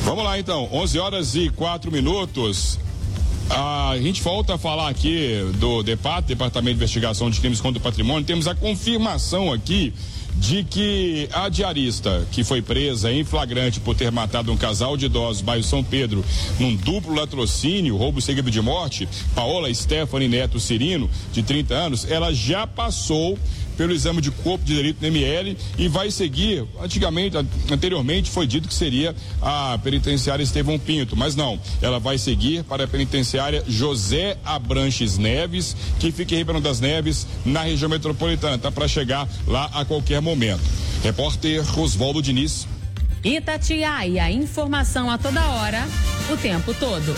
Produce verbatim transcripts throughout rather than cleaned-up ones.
Vamos lá então, onze horas e quatro minutos. A gente volta a falar aqui do DEPAT, Departamento de Investigação de Crimes contra o Patrimônio. Temos a confirmação aqui de que a diarista que foi presa em flagrante por ter matado um casal de idosos, bairro São Pedro, num duplo latrocínio, roubo seguido de morte, Paola Stephanie Neto Cirino, de trinta anos, ela já passou pelo exame de corpo de delito no M L e vai seguir, antigamente, anteriormente foi dito que seria a penitenciária Estevão Pinto, mas não, ela vai seguir para a penitenciária José Abranches Neves, que fica em Ribeirão das Neves, na região metropolitana, tá para chegar lá a qualquer momento. Repórter Oswaldo Diniz. Itatiaia, informação a toda hora, o tempo todo.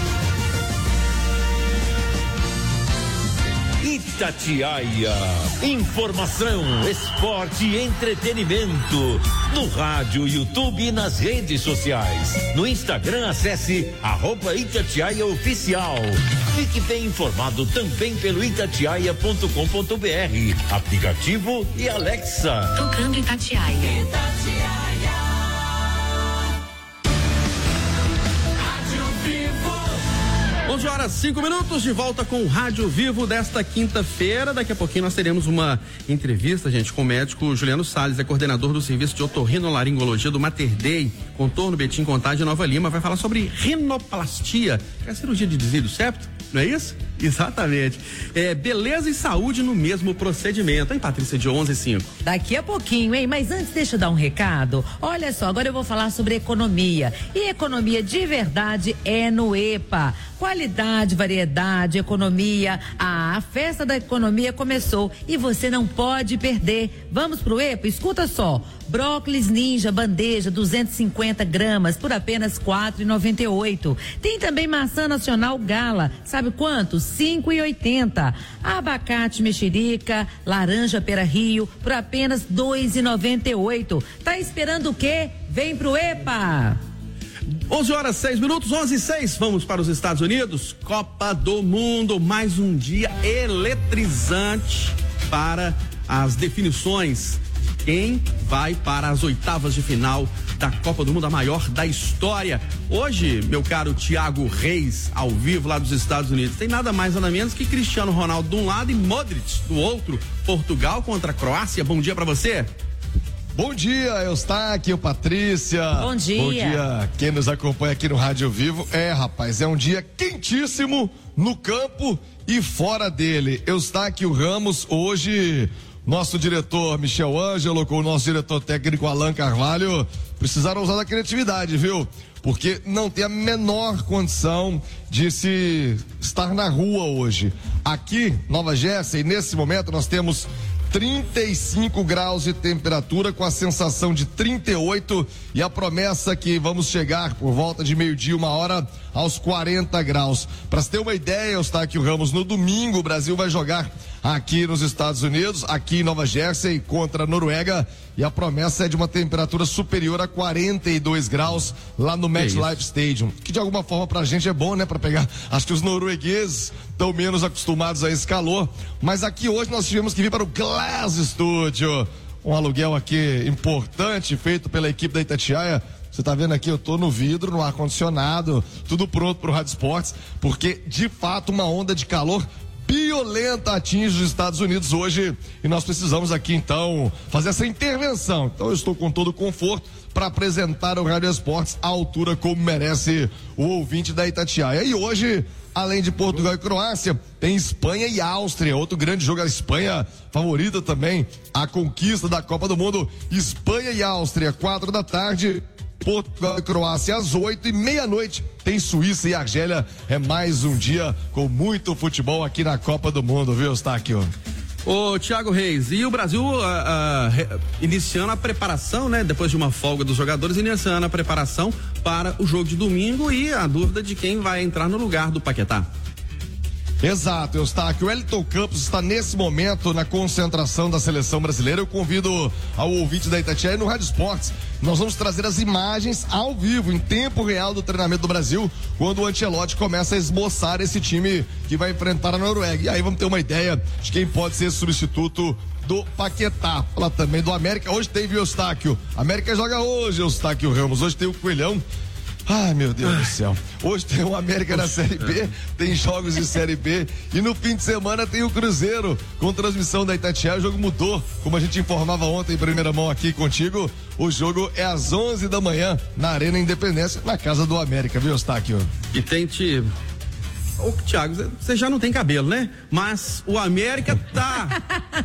Itatiaia, informação, esporte e entretenimento, no rádio, YouTube e nas redes sociais. No Instagram, acesse arroba Itatiaia Oficial. Fique bem informado também pelo itatiaia ponto com ponto br, aplicativo e Alexa. Tocando Itatiaia. Itatiaia. onze horas, cinco minutos, de volta com o Rádio Vivo desta quinta-feira. Daqui a pouquinho nós teremos uma entrevista, gente, com o médico Juliano Salles, é coordenador do serviço de otorrinolaringologia do Mater Dei, Contorno Betim Contagem Nova Lima. Vai falar sobre rinoplastia, que é a cirurgia de desvio do septo, não é isso? Exatamente. É beleza e saúde no mesmo procedimento, hein, Patrícia, de onze e cinco. Daqui a pouquinho, hein? Mas antes deixa eu dar um recado. Olha só, agora eu vou falar sobre economia. E economia de verdade é no EPA. Qualidade, variedade, economia. Ah, a festa da economia começou e você não pode perder. Vamos pro EPA? Escuta só. Brócolis Ninja, bandeja, duzentos e cinquenta gramas, por apenas quatro reais e noventa e oito. Tem também maçã nacional Gala, sabe quanto? cinco reais e oitenta. Abacate mexerica, laranja pera Rio, por apenas dois reais e noventa e oito. Tá esperando o quê? Vem pro EPA! onze horas, seis minutos, onze e seis. Vamos para os Estados Unidos. Copa do Mundo, mais um dia eletrizante para as definições. Quem vai para as oitavas de final da Copa do Mundo, a maior da história. Hoje, meu caro Thiago Reis, ao vivo lá dos Estados Unidos, tem nada mais nada menos que Cristiano Ronaldo de um lado e Modric do outro. Portugal contra a Croácia. Bom dia para você. Bom dia, Eustáquio, Patrícia. Bom dia. Bom dia, quem nos acompanha aqui no Rádio Vivo. É, rapaz, é um dia quentíssimo no campo e fora dele. Eustáquio Ramos, hoje, nosso diretor Michel Ângelo com o nosso diretor técnico Alan Carvalho precisaram usar da criatividade, viu? Porque não tem a menor condição de se estar na rua hoje. Aqui, Nova Jersey, nesse momento nós temos trinta e cinco graus de temperatura com a sensação de trinta e oito e a promessa que vamos chegar por volta de meio-dia, uma hora, aos quarenta graus. Para você ter uma ideia, Eustáquio Ramos, no domingo o Brasil vai jogar aqui nos Estados Unidos, aqui em Nova Jersey, contra a Noruega, e a promessa é de uma temperatura superior a quarenta e dois graus lá no MetLife Stadium, que de alguma forma pra gente é bom, né, para pegar, acho que os noruegueses estão menos acostumados a esse calor, mas aqui hoje nós tivemos que vir para o Glass Studio, um aluguel aqui importante, feito pela equipe da Itatiaia. Você tá vendo aqui, eu tô no vidro, no ar-condicionado, tudo pronto pro Rádio Esportes, porque de fato uma onda de calor violenta atinge os Estados Unidos hoje e nós precisamos aqui então fazer essa intervenção. Então eu estou com todo o conforto para apresentar o Rádio Esportes à altura como merece o ouvinte da Itatiaia. E hoje, além de Portugal e Croácia, tem Espanha e Áustria, outro grande jogo. A Espanha favorita também a conquista da Copa do Mundo. Espanha e Áustria, quatro da tarde. Portugal e Croácia às oito e meia-noite tem Suíça e Argélia. É mais um dia com muito futebol aqui na Copa do Mundo, viu, Eustáquio? Ô, Thiago Reis, e o Brasil uh, uh, iniciando a preparação, né? Depois de uma folga dos jogadores, iniciando a preparação para o jogo de domingo e a dúvida de quem vai entrar no lugar do Paquetá. Exato, Eustáquio. O Wellington Campos está nesse momento na concentração da seleção brasileira. Eu convido ao ouvinte da Itatiaia no Rádio Esportes. Nós vamos trazer as imagens ao vivo, em tempo real do treinamento do Brasil, quando o Ancelotti começa a esboçar esse time que vai enfrentar a Noruega. E aí vamos ter uma ideia de quem pode ser substituto do Paquetá. Falar também do América. Hoje tem, viu, Eustáquio? América joga hoje, Eustáquio Ramos. Hoje tem o Coelhão. Ai, meu Deus do céu. Hoje tem o América na Série B, tem jogos de Série B e no fim de semana tem o Cruzeiro com transmissão da Itatiaia. O jogo mudou, como a gente informava ontem em primeira mão aqui contigo. O jogo é às onze da manhã na Arena Independência, na casa do América, viu, Eustáquio? E tente... Ô, Thiago, você já não tem cabelo, né? Mas o América tá...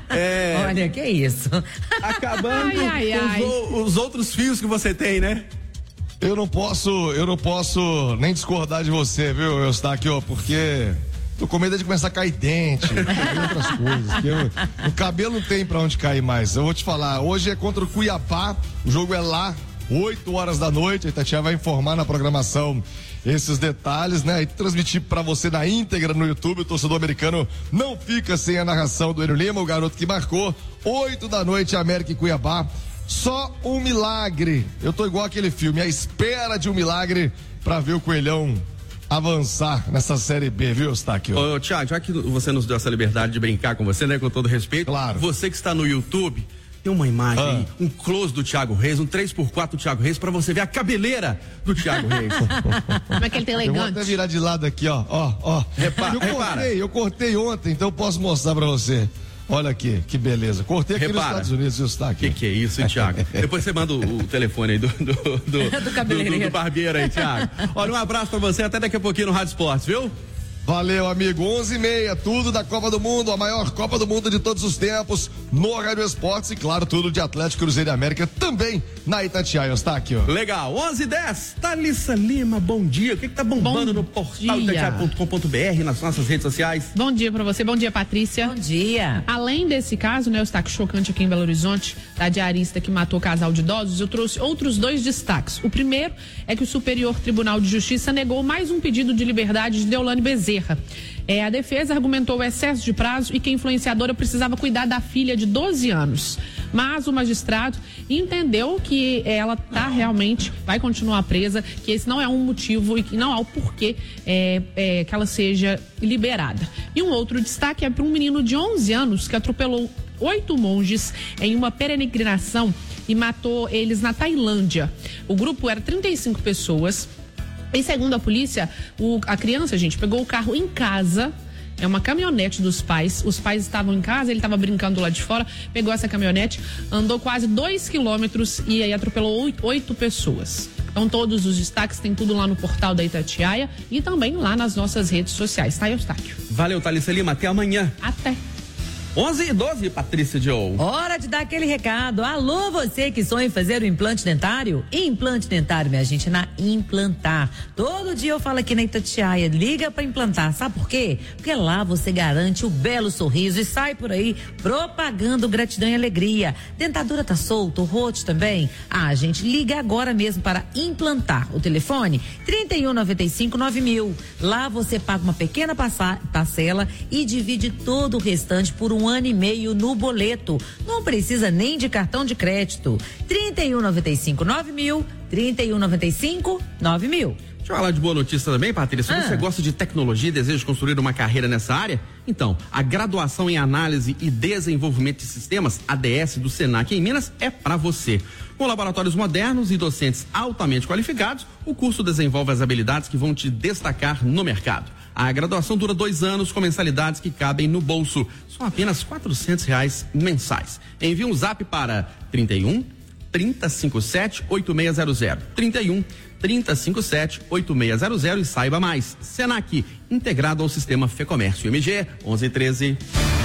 é, Olha, que isso. Acabando ai, ai, ai. Os, os outros fios que você tem, né? Eu não posso, eu não posso nem discordar de você, viu, Eustáquio, porque tô com medo de começar a cair dente, outras coisas. Que eu, o cabelo não tem pra onde cair mais. Eu vou te falar, hoje é contra o Cuiabá, o jogo é lá, oito horas da noite, a Itatiaia vai informar na programação esses detalhes, né? E transmitir pra você na íntegra no YouTube. O torcedor americano não fica sem a narração do Enio Lima, o garoto que marcou, oito da noite, América e Cuiabá. Só um milagre. Eu tô igual aquele filme, à espera de um milagre pra ver o Coelhão avançar nessa Série B, viu, Eustáquio? Ô, Thiago, já que você nos deu essa liberdade de brincar com você, né, com todo respeito. Claro. Você que está no YouTube, tem uma imagem ah. aí, um close do Thiago Reis, um três por quatro do Thiago Reis, pra você ver a cabeleira do Thiago Reis. Como é que ele tá Eu elegante? vou até virar de lado aqui, ó, ó, ó. Repara, eu repara. cortei, eu cortei ontem, então eu posso mostrar pra você. Olha aqui, que beleza. Cortei aqui Repara. nos Estados Unidos, viu, Eustáquio? Que que é isso, hein, Thiago? Depois você manda o, o telefone aí do do, do, do, Do cabeleireiro. do, do barbeiro aí, Thiago. Olha, um abraço pra você, até daqui a pouquinho no Rádio Esportes, viu? Valeu, amigo. onze e meia, tudo da Copa do Mundo, a maior Copa do Mundo de todos os tempos, no Rádio Esportes e, claro, tudo de Atlético, Cruzeiro e América, também na Itatiaia, Eustáquio. Legal, onze e dez, Thalissa Lima, bom dia. O que que tá bombando Bom no portal dia. itatiaia ponto com ponto br, nas nossas redes sociais? Bom dia pra você, bom dia, Patrícia. Bom dia. Além desse caso, né, o destaque chocante aqui em Belo Horizonte, da diarista que matou o casal de idosos, eu trouxe outros dois destaques. O primeiro é que o Superior Tribunal de Justiça negou mais um pedido de liberdade de Deolane Bezerra. É, a defesa argumentou o excesso de prazo e que a influenciadora precisava cuidar da filha de doze anos. Mas o magistrado entendeu que ela tá realmente, vai continuar presa, que esse não é um motivo e que não há o porquê é, é, que ela seja liberada. E um outro destaque é para um menino de onze anos que atropelou oito monges em uma peregrinação e matou eles na Tailândia. O grupo era trinta e cinco pessoas. E segundo a polícia, o, a criança, gente, pegou o carro em casa, é uma caminhonete dos pais, os pais estavam em casa, ele estava brincando lá de fora, pegou essa caminhonete, andou quase dois quilômetros e aí atropelou oito, oito pessoas. Então todos os destaques tem tudo lá no portal da Itatiaia e também lá nas nossas redes sociais, tá, Eustáquio? Valeu, Thalissa Lima, até amanhã. Até. onze e doze, Patrícia Joe. Hora de dar aquele recado. Alô, você que sonha em fazer o implante dentário? Implante dentário, minha gente, na Implantar. Todo dia eu falo aqui na Itatiaia, liga pra implantar. Sabe por quê? Porque lá você garante o belo sorriso e sai por aí propagando gratidão e alegria. Dentadura tá solto, o rote também? Ah, gente, liga agora mesmo para Implantar. O telefone trinta e um, noventa e cinco, nove mil. Lá você paga uma pequena passa- parcela e divide todo o restante por um ano e meio no boleto. Não precisa nem de cartão de crédito. trinta e um, noventa e cinco, nove mil. trinta e um, noventa e cinco, nove mil. Deixa eu falar de boa notícia também, Patrícia. Se Ah. você gosta de tecnologia e deseja construir uma carreira nessa área, então, a graduação em análise e desenvolvimento de sistemas, A D S do Senac em Minas, é para você. Com laboratórios modernos e docentes altamente qualificados, o curso desenvolve as habilidades que vão te destacar no mercado. A graduação dura dois anos com mensalidades que cabem no bolso. São apenas quatrocentos reais mensais. Envie um zap para trinta e um, trinta, cinquenta e sete, oitenta e seis zero zero. trinta e um, trinta, cinquenta e sete, oitenta e seis zero zero e saiba mais. Senac, integrado ao sistema Fecomércio. M G onze treze.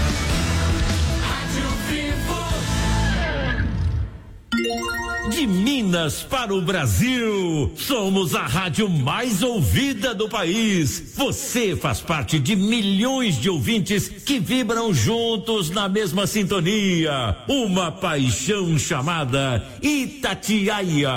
De Minas para o Brasil, somos a rádio mais ouvida do país. Você faz parte de milhões de ouvintes que vibram juntos na mesma sintonia. Uma paixão chamada Itatiaia.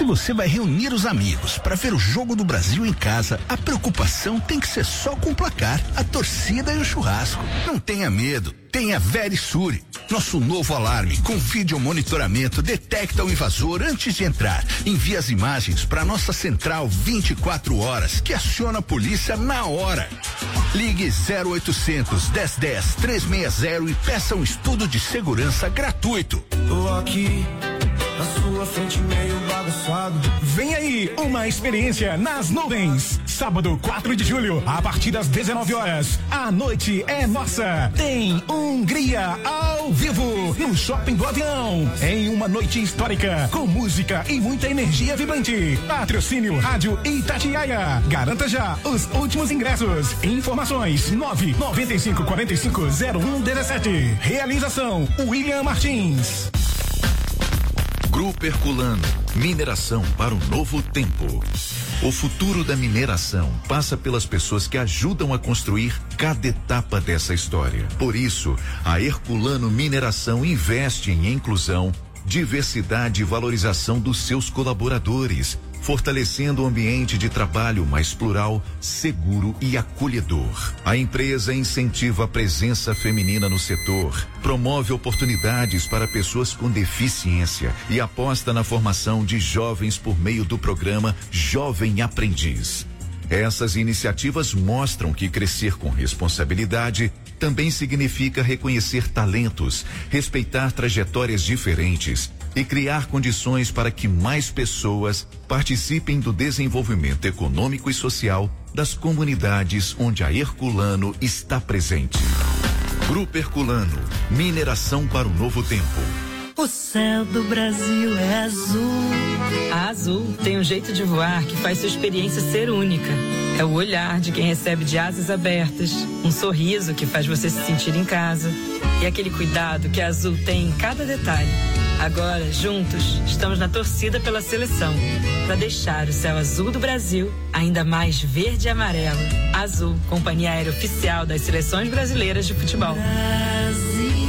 Se você vai reunir os amigos para ver o jogo do Brasil em casa, a preocupação tem que ser só com o placar, a torcida e o churrasco. Não tenha medo, tenha Verisure. Nosso novo alarme com vídeo monitoramento detecta o invasor antes de entrar. Envia as imagens para nossa central vinte e quatro horas, que aciona a polícia na hora. Ligue zero oitocentos, dez dez, trezentos e sessenta e peça um estudo de segurança gratuito. Tô aqui na sua frente meio bagunçado. Vem aí, uma experiência nas nuvens. Sábado, quatro de julho, a partir das dezenove horas. A noite é nossa. Tem Hungria ao vivo no Shopping do Avião. Em uma noite histórica, com música e muita energia vibrante. Patrocínio Rádio Itatiaia. Garanta já os últimos ingressos. Informações nove nove cinco quatro cinco zero um um sete. Realização William Martins. Grupo Herculano, mineração para um novo tempo. O futuro da mineração passa pelas pessoas que ajudam a construir cada etapa dessa história. Por isso, a Herculano Mineração investe em inclusão, diversidade e valorização dos seus colaboradores, fortalecendo o ambiente de trabalho mais plural, seguro e acolhedor. A empresa incentiva a presença feminina no setor, promove oportunidades para pessoas com deficiência e aposta na formação de jovens por meio do programa Jovem Aprendiz. Essas iniciativas mostram que crescer com responsabilidade também significa reconhecer talentos, respeitar trajetórias diferentes e criar condições para que mais pessoas participem do desenvolvimento econômico e social das comunidades onde a Herculano está presente. Grupo Herculano, mineração para o novo tempo. O céu do Brasil é azul. A Azul tem um jeito de voar que faz sua experiência ser única. É o olhar de quem recebe de asas abertas, um sorriso que faz você se sentir em casa e aquele cuidado que a Azul tem em cada detalhe. Agora, juntos, estamos na torcida pela seleção, para deixar o céu azul do Brasil ainda mais verde e amarelo. Azul, companhia aérea oficial das seleções brasileiras de futebol. Brasil.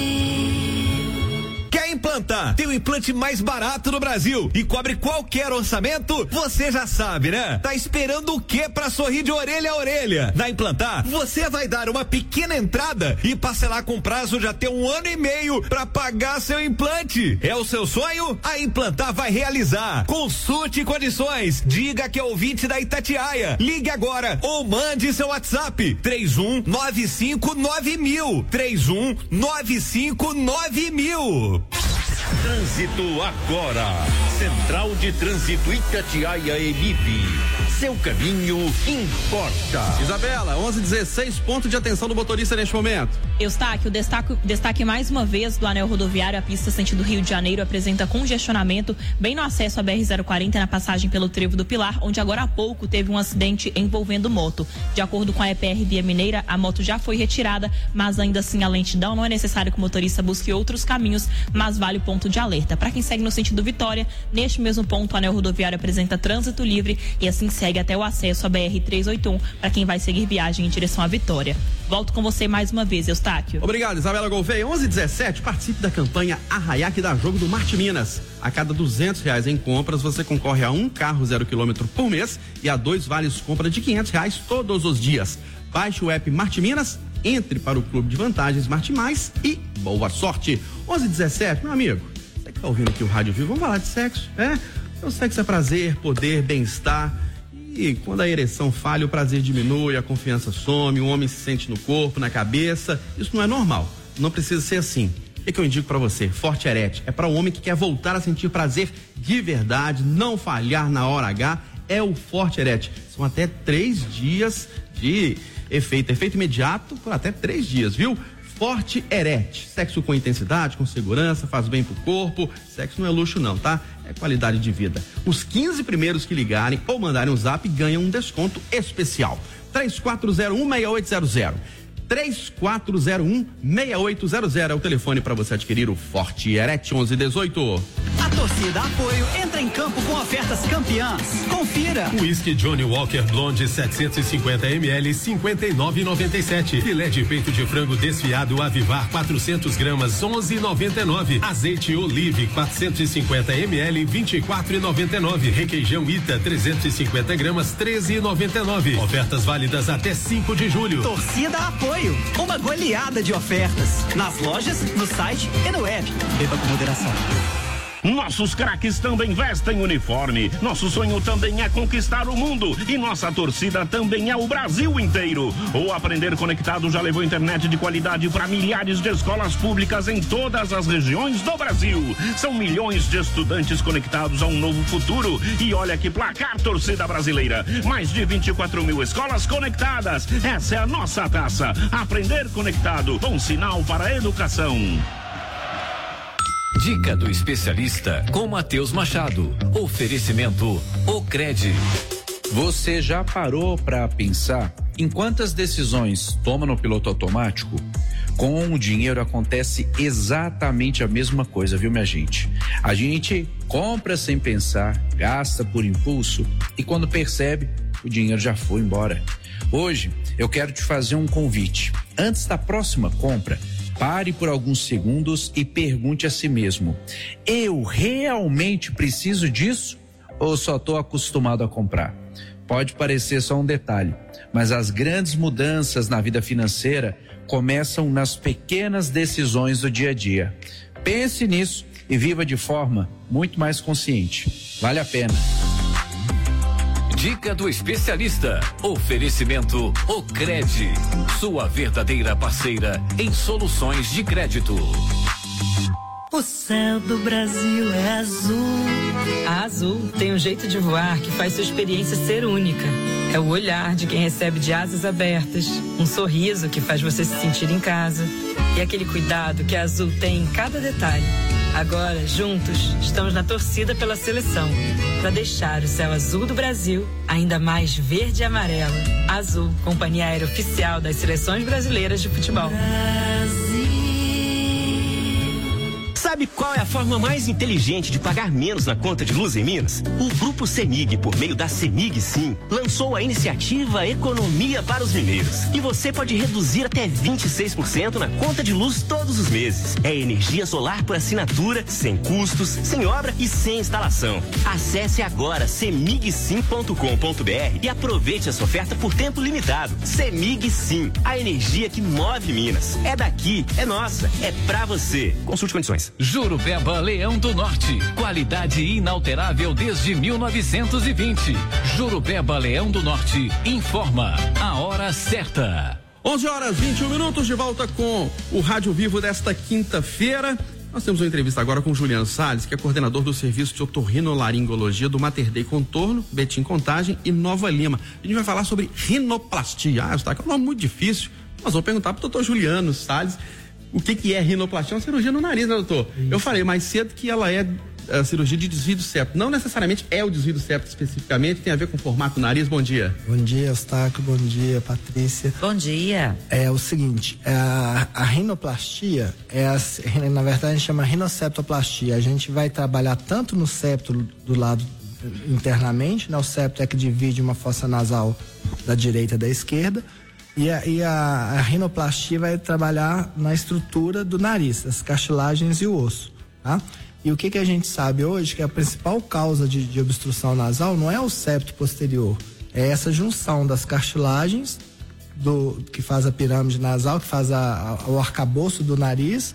Quer implantar? Tem o implante mais barato do Brasil e cobre qualquer orçamento? Você já sabe, né? Tá esperando o quê pra sorrir de orelha a orelha? Na Implantar, você vai dar uma pequena entrada e parcelar com prazo de até um ano e meio pra pagar seu implante. É o seu sonho? A Implantar vai realizar. Consulte condições. Diga que é ouvinte da Itatiaia. Ligue agora ou mande seu WhatsApp três um nove cinco nove mil. três um nove cinco nove mil. Trânsito agora. Central de Trânsito Itatiaia Emib. Seu caminho importa. Isabela, onze e dezesseis, ponto de atenção do motorista neste momento. Eustáquio, destaque, destaque mais uma vez do anel rodoviário, a pista sentido Rio de Janeiro apresenta congestionamento bem no acesso à B R zero quarenta na passagem pelo Trevo do Pilar, onde agora há pouco teve um acidente envolvendo moto. De acordo com a E P R Via Mineira, a moto já foi retirada, mas ainda assim a lentidão não é necessário que o motorista busque outros caminhos, mas vale o ponto de alerta. Para quem segue no sentido Vitória, neste mesmo ponto o anel rodoviário apresenta trânsito livre e assim segue até o acesso à B R trezentos e oitenta e um para quem vai seguir viagem em direção à Vitória. Volto com você mais uma vez, Eustáquio. Obrigado, Isabela Gouveia. onze e dezessete, participe da campanha Arraiá que dá jogo do Marte Minas. A cada duzentos reais em compras, você concorre a um carro zero quilômetro por mês e a dois vales compra de quinhentos reais todos os dias. Baixe o app Marte Minas, entre para o Clube de Vantagens Marte Mais e boa sorte. onze e dezessete, meu amigo, você que tá ouvindo aqui o Rádio Vivo, vamos falar de sexo, é? Então, sexo é prazer, poder, bem-estar. E quando a ereção falha, o prazer diminui, a confiança some, o homem se sente no corpo, na cabeça. Isso não é normal. Não precisa ser assim. O que, que eu indico pra você? Forte Erete. É para o homem que quer voltar a sentir prazer de verdade, não falhar na hora H. É o Forte Erete. São até três dias de efeito. Efeito imediato por até três dias, viu? Forte Erete. Sexo com intensidade, com segurança, faz bem pro corpo. Sexo não é luxo não, tá? É qualidade de vida. Os quinze primeiros que ligarem ou mandarem um zap ganham um desconto especial. três quatro zero um, seis oito zero zero. três quatro zero um, seis oito zero zero é o telefone para você adquirir o Forte Erete. onze e dezoito. A torcida Apoio entra em campo com ofertas campeãs. Confira. Whisky Johnny Walker Blonde setecentos e cinquenta mililitros, cinquenta e nove e noventa e sete. Filé de peito de frango desfiado Avivar quatrocentos gramas, onze e noventa e nove. Azeite Olive quatrocentos e cinquenta mililitros, vinte e quatro e noventa e nove. Requeijão Ita trezentos e cinquenta gramas, treze e noventa e nove. Ofertas válidas até cinco de julho. Torcida Apoio, uma goleada de ofertas nas lojas, no site e no app. Beba com moderação. Nossos craques também vestem uniforme. Nosso sonho também é conquistar o mundo. E nossa torcida também é o Brasil inteiro. O Aprender Conectado já levou internet de qualidade para milhares de escolas públicas em todas as regiões do Brasil. São milhões de estudantes conectados a um novo futuro. E olha que placar, torcida brasileira. Mais de vinte e quatro mil escolas conectadas. Essa é a nossa taça. Aprender Conectado. Bom sinal para a educação. Dica do especialista com Matheus Machado. Oferecimento Ocred. Você já parou para pensar em quantas decisões toma no piloto automático? Com o dinheiro acontece exatamente a mesma coisa, viu, minha gente? A gente compra sem pensar, gasta por impulso e quando percebe, o dinheiro já foi embora. Hoje eu quero te fazer um convite. Antes da próxima compra, pare por alguns segundos e pergunte a si mesmo: eu realmente preciso disso ou só estou acostumado a comprar? Pode parecer só um detalhe, mas as grandes mudanças na vida financeira começam nas pequenas decisões do dia a dia. Pense nisso e viva de forma muito mais consciente. Vale a pena. Dica do especialista. Oferecimento Ocred. Sua verdadeira parceira em soluções de crédito. O céu do Brasil é azul. A Azul tem um jeito de voar que faz sua experiência ser única. É o olhar de quem recebe de asas abertas, um sorriso que faz você se sentir em casa e aquele cuidado que a Azul tem em cada detalhe. Agora, juntos, estamos na torcida pela seleção, para deixar o céu azul do Brasil ainda mais verde e amarelo. Azul, companhia aérea oficial das seleções brasileiras de futebol. Brasil. Sabe qual é a forma mais inteligente de pagar menos na conta de luz em Minas? O Grupo CEMIG, por meio da CEMIG Sim, lançou a iniciativa Economia para os Mineiros. E você pode reduzir até vinte e seis por cento na conta de luz todos os meses. É energia solar por assinatura, sem custos, sem obra e sem instalação. Acesse agora cemig sim ponto com ponto br e aproveite essa oferta por tempo limitado. CEMIG Sim, a energia que move Minas. É daqui, é nossa, é pra você. Consulte condições. Jurupeba Leão do Norte. Qualidade inalterável desde mil novecentos e vinte. Jurupeba Leão do Norte informa a hora certa. onze horas e vinte e um minutos, de volta com o Rádio Vivo desta quinta-feira. Nós temos uma entrevista agora com o Juliano Salles, que é coordenador do serviço de otorrinolaringologia do Mater Dei Contorno, Betim Contagem e Nova Lima. A gente vai falar sobre rinoplastia. Ah, está, que é um nome muito difícil. Nós vamos perguntar para o doutor Juliano Salles o que que é rinoplastia. É uma cirurgia no nariz, né, doutor? Isso. Eu falei mais cedo que ela é a cirurgia de desvio do septo. Não necessariamente é o desvio do septo especificamente, tem a ver com o formato do nariz. Bom dia. Bom dia, Eustáquio. Bom dia, Patrícia. Bom dia. É o seguinte, a, a rinoplastia, é a, na verdade a gente chama rinoceptoplastia. A gente vai trabalhar tanto no septo do lado internamente, né? O septo é que divide uma fossa nasal da direita e da esquerda. E, a, e a, a rinoplastia vai trabalhar na estrutura do nariz, as cartilagens e o osso, tá? E o que que a gente sabe hoje, que a principal causa de, de obstrução nasal não é o septo posterior, é essa junção das cartilagens, do, que faz a pirâmide nasal, que faz a, a, o arcabouço do nariz,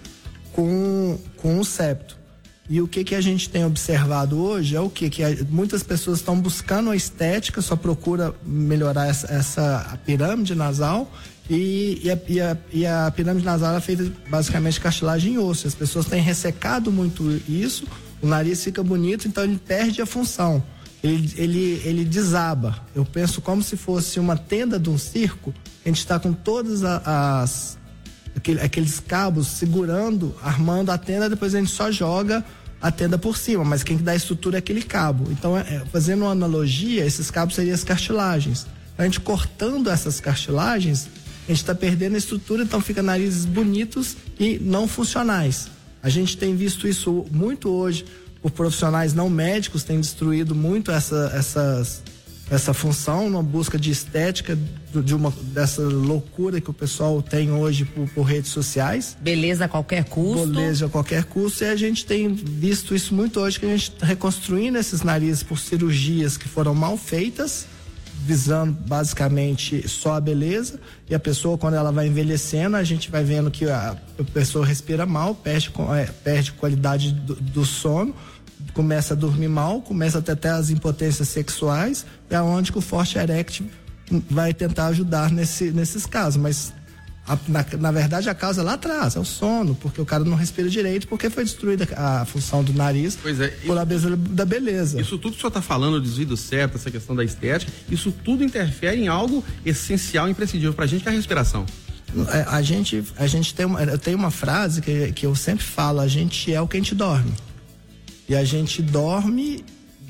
com, com o septo. E o que que a gente tem observado hoje é o que que a, muitas pessoas estão buscando a estética, só procura melhorar essa, essa a pirâmide nasal e, e, a, e, a, e a pirâmide nasal é feita basicamente de cartilagem e osso. As pessoas têm ressecado muito isso, o nariz fica bonito, então ele perde a função, ele, ele, ele desaba. Eu penso como se fosse uma tenda de um circo, a gente está com todas as aqueles cabos segurando, armando a tenda, depois a gente só joga a tenda por cima, mas quem dá a estrutura é aquele cabo. Então, é, fazendo uma analogia, esses cabos seriam as cartilagens. A gente cortando essas cartilagens, a gente está perdendo a estrutura, então fica narizes bonitos e não funcionais. A gente tem visto isso muito hoje por profissionais não médicos, tem destruído muito essa, essas, essa função, numa busca de estética, de uma, dessa loucura que o pessoal tem hoje por, por redes sociais. Beleza a qualquer custo. Beleza a qualquer custo, e a gente tem visto isso muito hoje, que a gente está reconstruindo esses narizes por cirurgias que foram mal feitas, visando basicamente só a beleza, e a pessoa, quando ela vai envelhecendo, a gente vai vendo que a, a pessoa respira mal, perde, é, perde qualidade do, do sono, começa a dormir mal, começa a ter até as impotências sexuais, é onde que o Forte Erect vai tentar ajudar nesse, nesses casos, mas a, na, na verdade a causa é lá atrás, é o sono, porque o cara não respira direito, porque foi destruída a, a função do nariz pois é, por a beleza da beleza. Isso tudo que o senhor está falando, o desvio do septo, essa questão da estética, isso tudo interfere em algo essencial, imprescindível pra gente, que é a respiração. A, a gente, a gente tem uma, eu tenho uma frase que, que eu sempre falo, a gente é o que a gente dorme. E a gente dorme,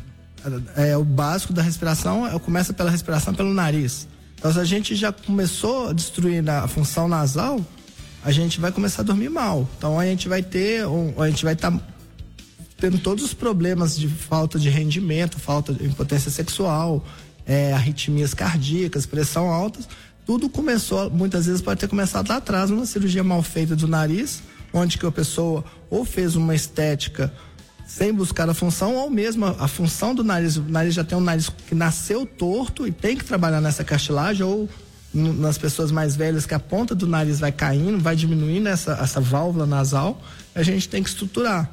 é o básico da respiração, é, começa pela respiração pelo nariz. Então, se a gente já começou a destruir a função nasal, a gente vai começar a dormir mal. Então, a gente vai ter, um, a gente vai estar tá tendo todos os problemas de falta de rendimento, falta de impotência sexual, é, arritmias cardíacas, pressão alta. Tudo começou, muitas vezes pode ter começado lá atrás, numa cirurgia mal feita do nariz, onde que a pessoa ou fez uma estética sem buscar a função, ou mesmo a, a função do nariz, o nariz já tem um nariz que nasceu torto e tem que trabalhar nessa cartilagem, ou n- nas pessoas mais velhas que a ponta do nariz vai caindo, vai diminuindo essa, essa válvula nasal, a gente tem que estruturar.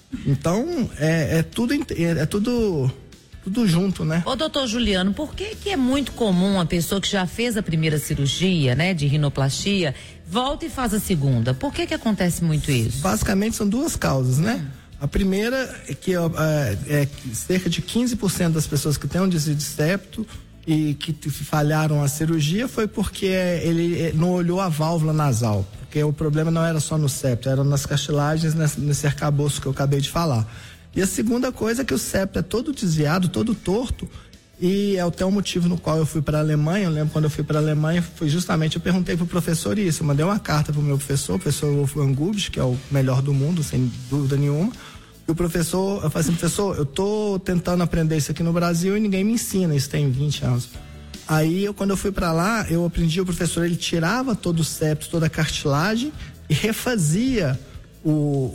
Então, é, é tudo, é, é tudo, tudo junto, né? Ô, doutor Juliano, por que que é muito comum a pessoa que já fez a primeira cirurgia, né, de rinoplastia, volta e faz a segunda? Por que que acontece muito isso? Basicamente são duas causas, né? Hum. A primeira é que é, é que cerca de quinze por cento das pessoas que têm um desvio de septo e que falharam a cirurgia foi porque ele não olhou a válvula nasal, porque o problema não era só no septo, era nas cartilagens, nesse, nesse arcabouço que eu acabei de falar. E a segunda coisa é que o septo é todo desviado, todo torto, e é até o motivo no qual eu fui para a Alemanha. Eu lembro quando eu fui para a Alemanha, foi justamente, eu perguntei pro professor isso, eu mandei uma carta pro meu professor, o professor Wolfgang Gubsch, que é o melhor do mundo, sem dúvida nenhuma. E o professor, eu falei assim, professor, eu tô tentando aprender isso aqui no Brasil e ninguém me ensina, isso tem vinte anos. Aí, eu, quando eu fui para lá, eu aprendi, o professor, ele tirava todo o septo, toda a cartilagem e refazia o,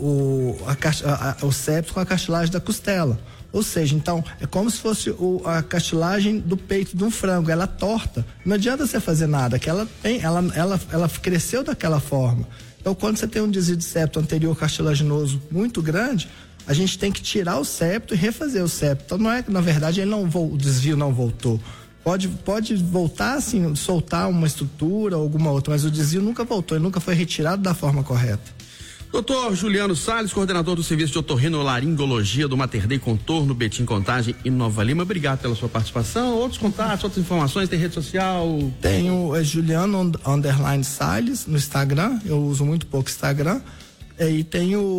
o, a, a, o septo com a cartilagem da costela. Ou seja, então, é como se fosse o, a cartilagem do peito de um frango, ela torta. Não adianta você fazer nada, que ela tem, ela, ela, ela cresceu daquela forma. Então, quando você tem um desvio de septo anterior cartilaginoso muito grande, a gente tem que tirar o septo e refazer o septo. Então, não é que, na verdade, ele não vo, o desvio não voltou. Pode, pode voltar, assim, soltar uma estrutura ou alguma outra, mas o desvio nunca voltou, ele nunca foi retirado da forma correta. Doutor Juliano Salles, coordenador do Serviço de Otorrinolaringologia do Mater Dei Contorno, Betim Contagem e Nova Lima. Obrigado pela sua participação. Outros contatos, outras informações, tem rede social? Tenho é, Juliano Underline Salles no Instagram, eu uso muito pouco Instagram. E tem o,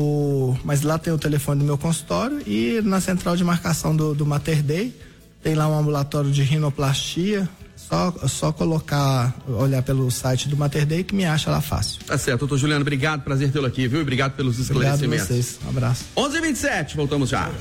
o. Mas lá tem o telefone do meu consultório e na central de marcação do, do Mater Dei tem lá um ambulatório de rinoplastia. Só, só colocar, olhar pelo site do Mater Dei que me acha lá fácil. Tá certo, doutor Juliano, obrigado, prazer tê-lo aqui, viu? Obrigado pelos esclarecimentos. Obrigado a vocês, um abraço. onze e vinte e sete, voltamos já.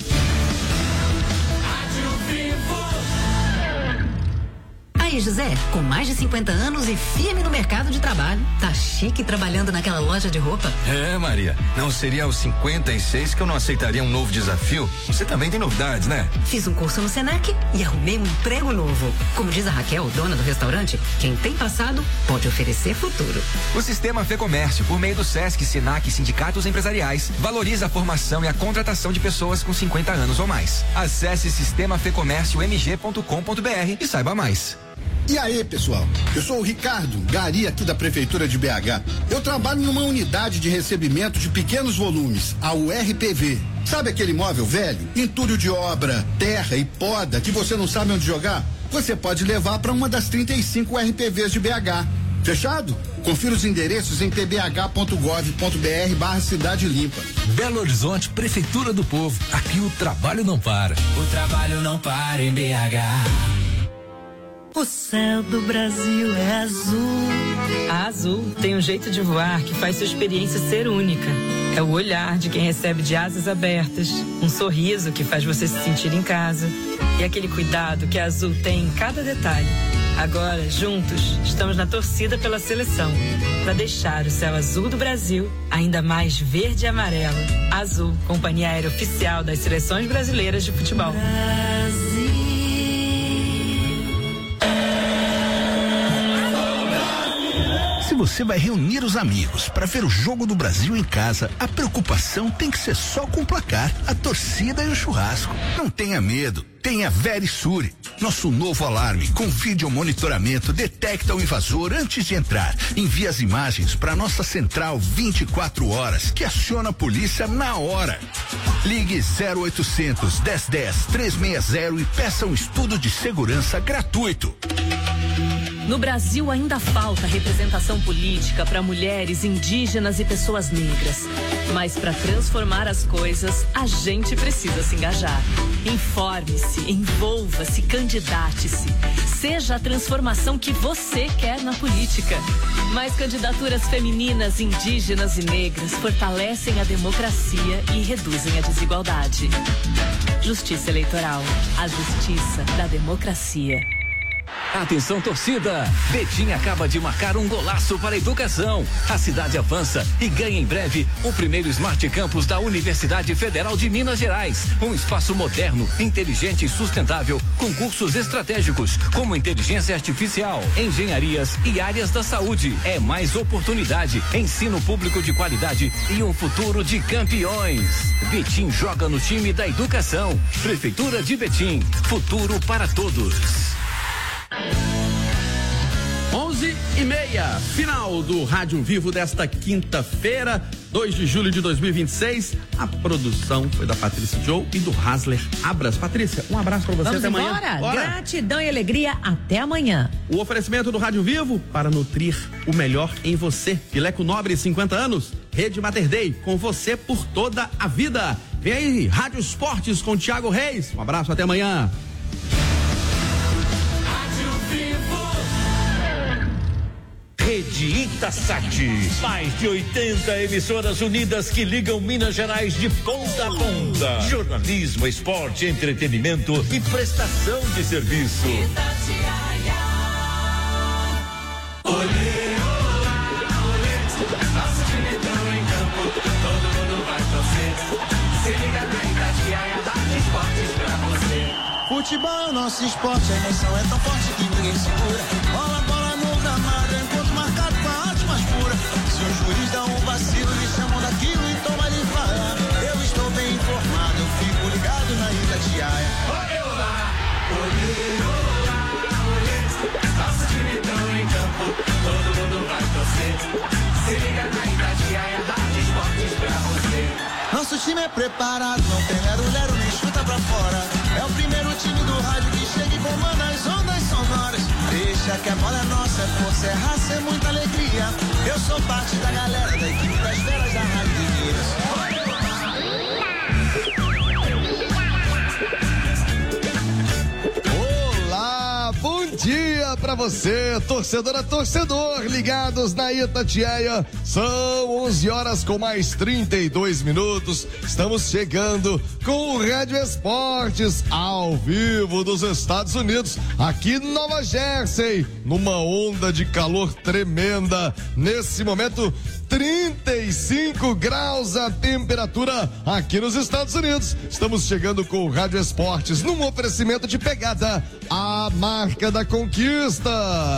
Aí, José, com mais de cinquenta anos e firme no mercado de trabalho, tá chique trabalhando naquela loja de roupa? É, Maria, não seria aos cinquenta e seis que eu não aceitaria um novo desafio? Você também tem novidades, né? Fiz um curso no Senac e arrumei um emprego novo. Como diz a Raquel, dona do restaurante, quem tem passado pode oferecer futuro. O Sistema Fê Comércio, por meio do Sesc, Senac e sindicatos empresariais, valoriza a formação e a contratação de pessoas com cinquenta anos ou mais. Acesse sistema fê comércio m g ponto com ponto b r e saiba mais. E aí, pessoal? Eu sou o Ricardo, gari aqui da Prefeitura de B H. Eu trabalho numa unidade de recebimento de pequenos volumes, a U R P V. Sabe aquele imóvel velho, entulho de obra, terra e poda que você não sabe onde jogar? Você pode levar para uma das trinta e cinco U R P Vs de B H. Fechado? Confira os endereços em t b h ponto gov ponto b r barra Cidade Limpa. Belo Horizonte, Prefeitura do Povo. Aqui o trabalho não para. O trabalho não para em B H. O céu do Brasil é azul. A Azul tem um jeito de voar que faz sua experiência ser única. É o olhar de quem recebe de asas abertas, um sorriso que faz você se sentir em casa e aquele cuidado que a Azul tem em cada detalhe. Agora, juntos, estamos na torcida pela seleção, para deixar o céu azul do Brasil ainda mais verde e amarelo. Azul, companhia aérea oficial das seleções brasileiras de futebol. Brasil. Se você vai reunir os amigos para ver o jogo do Brasil em casa, a preocupação tem que ser só com o placar, a torcida e o churrasco. Não tenha medo, tenha Verisure. Nosso novo alarme com vídeo monitoramento detecta o invasor antes de entrar. Envia as imagens para nossa central vinte e quatro horas, que aciona a polícia na hora. Ligue zero oitocentos, dez dez, trezentos e sessenta e peça um estudo de segurança gratuito. No Brasil ainda falta representação política para mulheres, indígenas e pessoas negras. Mas para transformar as coisas, a gente precisa se engajar. Informe-se, envolva-se, candidate-se. Seja a transformação que você quer na política. Mais candidaturas femininas, indígenas e negras fortalecem a democracia e reduzem a desigualdade. Justiça Eleitoral. A justiça da democracia. Atenção, torcida! Betim acaba de marcar um golaço para a educação. A cidade avança e ganha em breve o primeiro Smart Campus da Universidade Federal de Minas Gerais. Um espaço moderno, inteligente e sustentável, com cursos estratégicos como inteligência artificial, engenharias e áreas da saúde. É mais oportunidade, ensino público de qualidade e um futuro de campeões. Betim joga no time da educação. Prefeitura de Betim. Futuro para todos. onze e meia, final do Rádio Vivo desta quinta-feira, dois de julho de dois mil e vinte e seis. A produção foi da Patrícia Joe e do Hasler Abras. Patrícia, um abraço pra você. Vamos até embora? amanhã. Bora. Gratidão e alegria, até amanhã. O oferecimento do Rádio Vivo para nutrir o melhor em você. Pileco Nobre, cinquenta anos. Rede Mater Dei, com você por toda a vida. Vem aí, Rádio Esportes com Thiago Reis. Um abraço, até amanhã. Rede Itasat, mais de oitenta emissoras unidas que ligam Minas Gerais de ponta a ponta. Jornalismo, esporte, entretenimento e prestação de serviço. Futebol é o nosso esporte, a emoção é tão forte que ninguém segura. Bola, bola no gramado, enquanto marcado com a arte mais pura. Se o juiz dá um vacilo, me chamam daquilo e toma de falar. Eu estou bem informado, eu fico ligado na Itatiaia. Olê, olá, olê, olá, olê. Nosso time tão em campo, todo mundo vai torcer. Se liga na Itatiaia, Rádio Esportes pra você. Nosso time é preparado, não tem lero-lero nem chuta pra fora. É o primeiro time do rádio que chega e comanda as ondas sonoras. Deixa que a bola é nossa, é força, é raça, é muita alegria. Eu sou parte da galera da equipe das feras da Rádio de Olá, bom dia pra você, torcedora, torcedor, ligados na Itatiaia. São onze horas com mais trinta e dois minutos. Estamos chegando com o Rádio Esportes ao vivo dos Estados Unidos, aqui em Nova Jersey, numa onda de calor tremenda. Nesse momento, trinta e cinco graus a temperatura aqui nos Estados Unidos. Estamos chegando com o Rádio Esportes num oferecimento de pegada, a marca da conquista.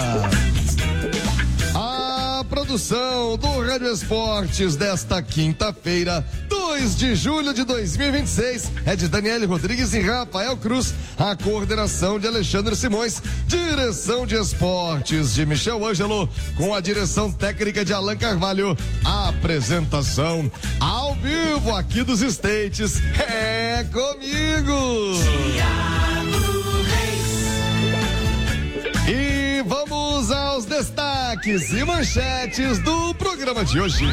A produção do Rádio Esportes desta quinta-feira, dois de julho de dois mil e vinte e seis, é de Daniele Rodrigues e Rafael Cruz. A coordenação de Alexandre Simões, direção de esportes de Michel Ângelo, com a direção técnica de Alan Carvalho. A apresentação ao vivo aqui dos States é comigo. E vamos aos destaques e manchetes do programa de hoje.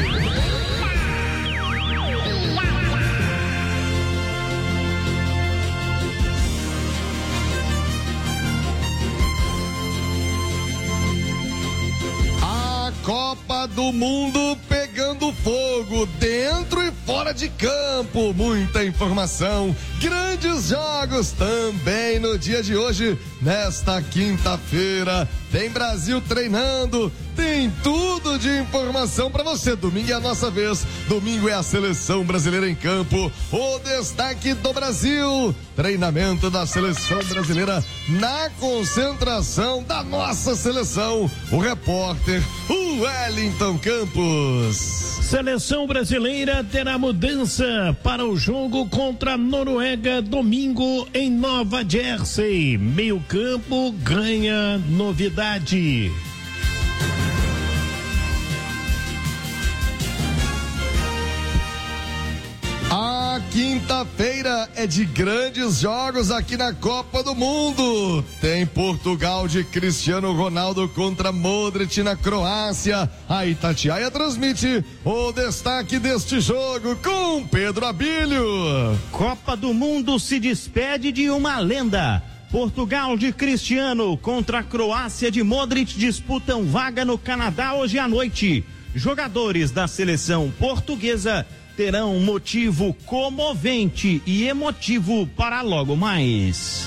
do Mundo pegando fogo, dentro e fora de campo. Muita informação, grandes jogos também no dia de hoje. Nesta quinta-feira, tem Brasil treinando, tem tudo de informação para você. Domingo é a nossa vez, domingo é a seleção brasileira em campo. O destaque do Brasil, treinamento da seleção brasileira na concentração da nossa seleção. O repórter, o Wellington Campos. Seleção brasileira terá mudança para o jogo contra a Noruega domingo em Nova Jersey. Meio campo ganha novidade. A quinta-feira é de grandes jogos aqui na Copa do Mundo. Tem Portugal de Cristiano Ronaldo contra Modric na Croácia. A Itatiaia transmite o destaque deste jogo com Pedro Abílio. Copa do Mundo se despede de uma lenda. Portugal de Cristiano contra a Croácia de Modric disputam vaga no Canadá hoje à noite. Jogadores da seleção portuguesa terão um motivo comovente e emotivo para logo mais.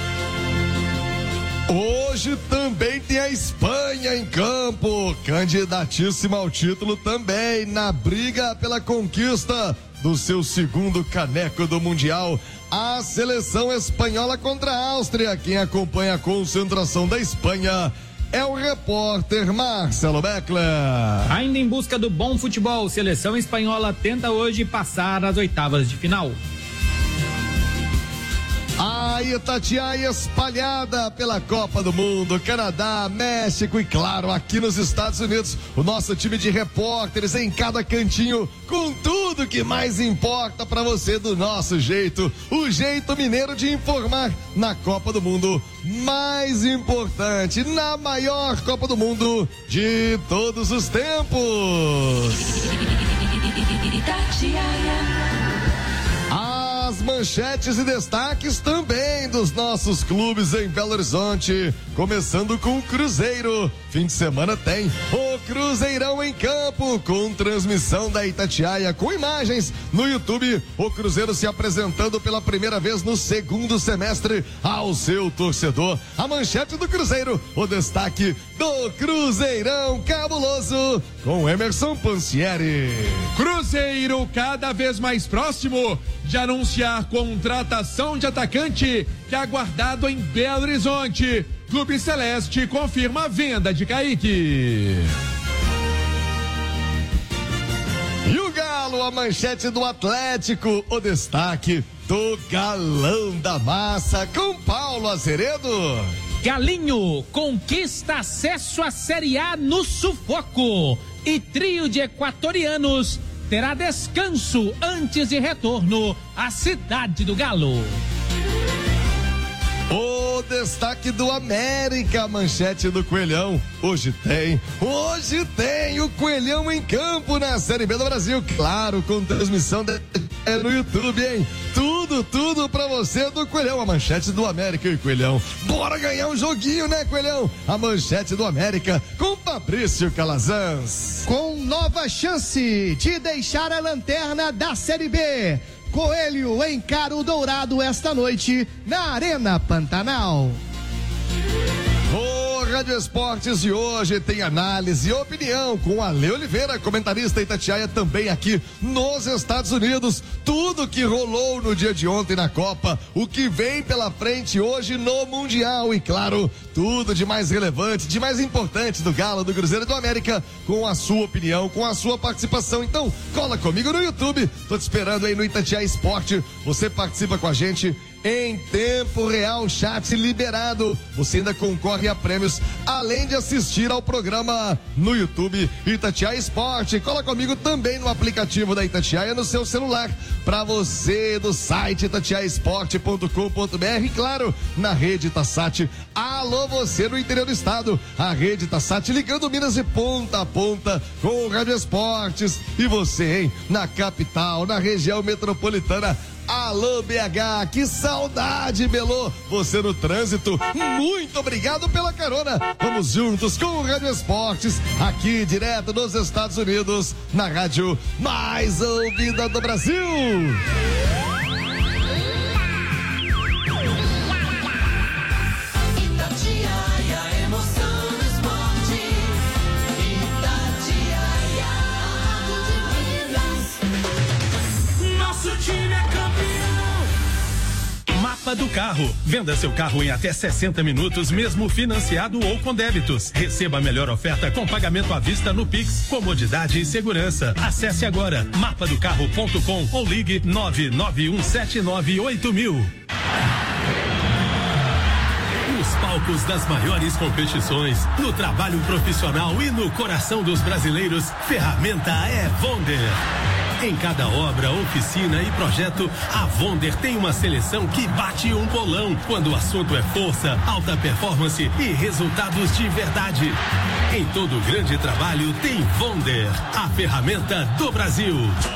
Hoje também tem a Espanha em campo, candidatíssima ao título também, na briga pela conquista do seu segundo caneco do Mundial. A seleção espanhola contra a Áustria. Quem acompanha a concentração da Espanha é o repórter Marcelo Beckler. Ainda em busca do bom futebol, seleção espanhola tenta hoje passar às oitavas de final. A Itatiaia espalhada pela Copa do Mundo, Canadá, México e, claro, aqui nos Estados Unidos. O nosso time de repórteres em cada cantinho, com tudo que mais importa para você do nosso jeito. O jeito mineiro de informar na Copa do Mundo mais importante, na maior Copa do Mundo de todos os tempos. Itatiaia. As manchetes e destaques também dos nossos clubes em Belo Horizonte, começando com o Cruzeiro. Fim de semana tem o Cruzeirão em campo, com transmissão da Itatiaia, com imagens no YouTube. O Cruzeiro se apresentando pela primeira vez no segundo semestre ao seu torcedor. A manchete do Cruzeiro, o destaque do Cruzeirão cabuloso, com Emerson Pansieri. Cruzeiro cada vez mais próximo de anunciar contratação de atacante que é aguardado em Belo Horizonte. Clube Celeste confirma a venda de Kaique. E o Galo, a manchete do Atlético, o destaque do Galão da Massa, com Paulo Azeredo. Galinho conquista acesso à Série A no sufoco e trio de equatorianos terá descanso antes de retorno à cidade do Galo. O destaque do América, manchete do Coelhão. Hoje tem, hoje tem o Coelhão em campo na Série B do Brasil. Claro, com transmissão de, é no YouTube, hein? Tudo, tudo pra você do Coelhão. A manchete do América e Coelhão. Bora ganhar um joguinho, né, Coelhão? A manchete do América com Fabrício Calazans. Com nova chance de deixar a lanterna da Série B. Coelho encara o Dourado esta noite na Arena Pantanal. O Rádio Esportes de hoje tem análise e opinião com a Ale Oliveira, comentarista Itatiaia, também aqui nos Estados Unidos. Tudo que rolou no dia de ontem na Copa, o que vem pela frente hoje no Mundial e, claro, tudo de mais relevante, de mais importante do Galo, do Cruzeiro e do América, com a sua opinião, com a sua participação. Então, cola comigo no YouTube. Tô te esperando aí no Itatiaia Esporte. Você participa com a gente em tempo real, chat liberado. Você ainda concorre a prêmios, além de assistir ao programa no YouTube Itatiaia Esporte. Cola comigo também no aplicativo da Itatiaia no seu celular, para você do site itatiaia esporte ponto com ponto br e, claro, na rede Tassat. Alô, você no interior do estado, a rede Tassat ligando Minas de ponta a ponta com o Rádio Esportes. E você, hein, na capital, na região metropolitana, a Alô, B H, que saudade, Belô. Você no trânsito, muito obrigado pela carona. Vamos juntos com o Rádio Esportes, aqui direto dos Estados Unidos, na rádio mais ouvida do Brasil. Itatiaia, emoção no esporte. Itatiaia, de Minas. Nosso time é campeão. Mapa do Carro. Venda seu carro em até sessenta minutos, mesmo financiado ou com débitos. Receba a melhor oferta com pagamento à vista no Pix. Comodidade e segurança. Acesse agora mapa do carro ponto com ou ligue nove nove um sete nove oito mil. Os palcos das maiores competições, no trabalho profissional e no coração dos brasileiros, ferramenta é Vonder. Em cada obra, oficina e projeto, a Vonder tem uma seleção que bate um bolão quando o assunto é força, alta performance e resultados de verdade. Em todo grande trabalho tem Vonder, a ferramenta do Brasil.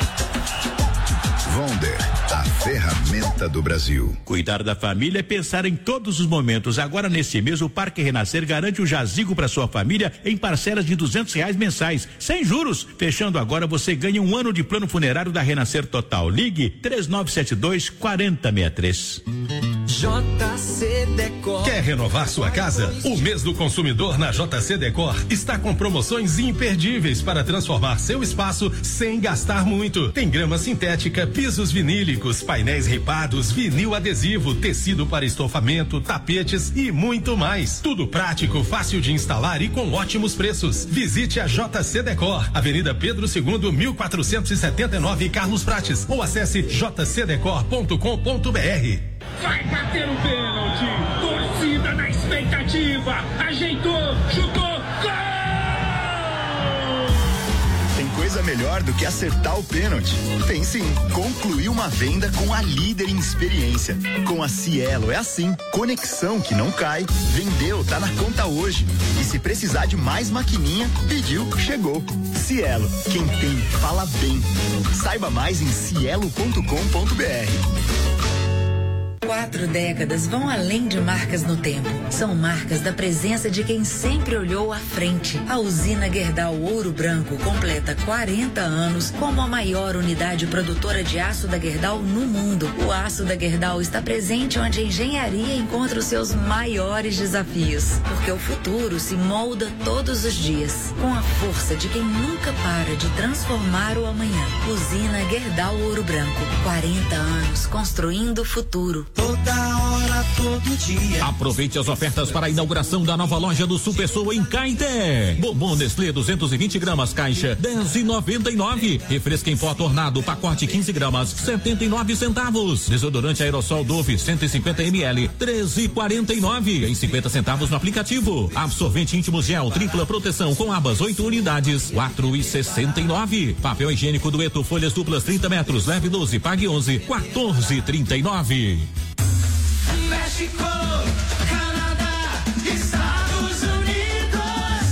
Vonder, a ferramenta do Brasil. Cuidar da família é pensar em todos os momentos. Agora, nesse mês, o Parque Renascer garante o jazigo para sua família em parcelas de duzentos reais mensais, sem juros. Fechando agora, você ganha um ano de plano funerário da Renascer Total. Ligue três nove sete dois, quatro zero seis três. J C Decor. Quer renovar sua casa? O mês do consumidor na J C Decor está com promoções imperdíveis para transformar seu espaço sem gastar muito. Tem grama sintética, pisos vinílicos, painéis ripados, vinil adesivo, tecido para estofamento, tapetes e muito mais. Tudo prático, fácil de instalar e com ótimos preços. Visite a J C Decor, Avenida Pedro segundo, mil quatrocentos e setenta e nove, Carlos Prates, ou acesse j c decor ponto com ponto b r. Vai bater o pênalti, torcida na expectativa, ajeitou, chutou, gol! Tem coisa melhor do que acertar o pênalti. Tem sim, concluir uma venda com a líder em experiência. Com a Cielo é assim, conexão que não cai, vendeu, tá na conta hoje. E se precisar de mais maquininha, pediu, chegou. Cielo, quem tem, fala bem. Saiba mais em cielo ponto com ponto b r. Quatro décadas vão além de marcas no tempo. São marcas da presença de quem sempre olhou à frente. A usina Gerdau Ouro Branco completa quarenta anos como a maior unidade produtora de aço da Gerdau no mundo. O aço da Gerdau está presente onde a engenharia encontra os seus maiores desafios. Porque o futuro se molda todos os dias. Com a força de quem nunca para de transformar o amanhã. Usina Gerdau Ouro Branco. quarenta anos construindo o futuro. Toda hora, todo dia. Aproveite as ofertas para a inauguração da nova loja do Super Pessoa em Caeté. Bombom Nestlé duzentos e vinte gramas caixa dez e noventa e nove. Refresco em pó Tornado pacote quinze gramas setenta e nove centavos. Desodorante aerossol Dove cento e cinquenta mililitros treze e quarenta e nove. Em cinquenta centavos no aplicativo. Absorvente íntimo gel tripla proteção com abas oito unidades quatro e sessenta e nove. Papel higiênico Dueto folhas duplas trinta metros leve doze pague onze quatorze e trinta e nove. México, Canadá, Estados Unidos.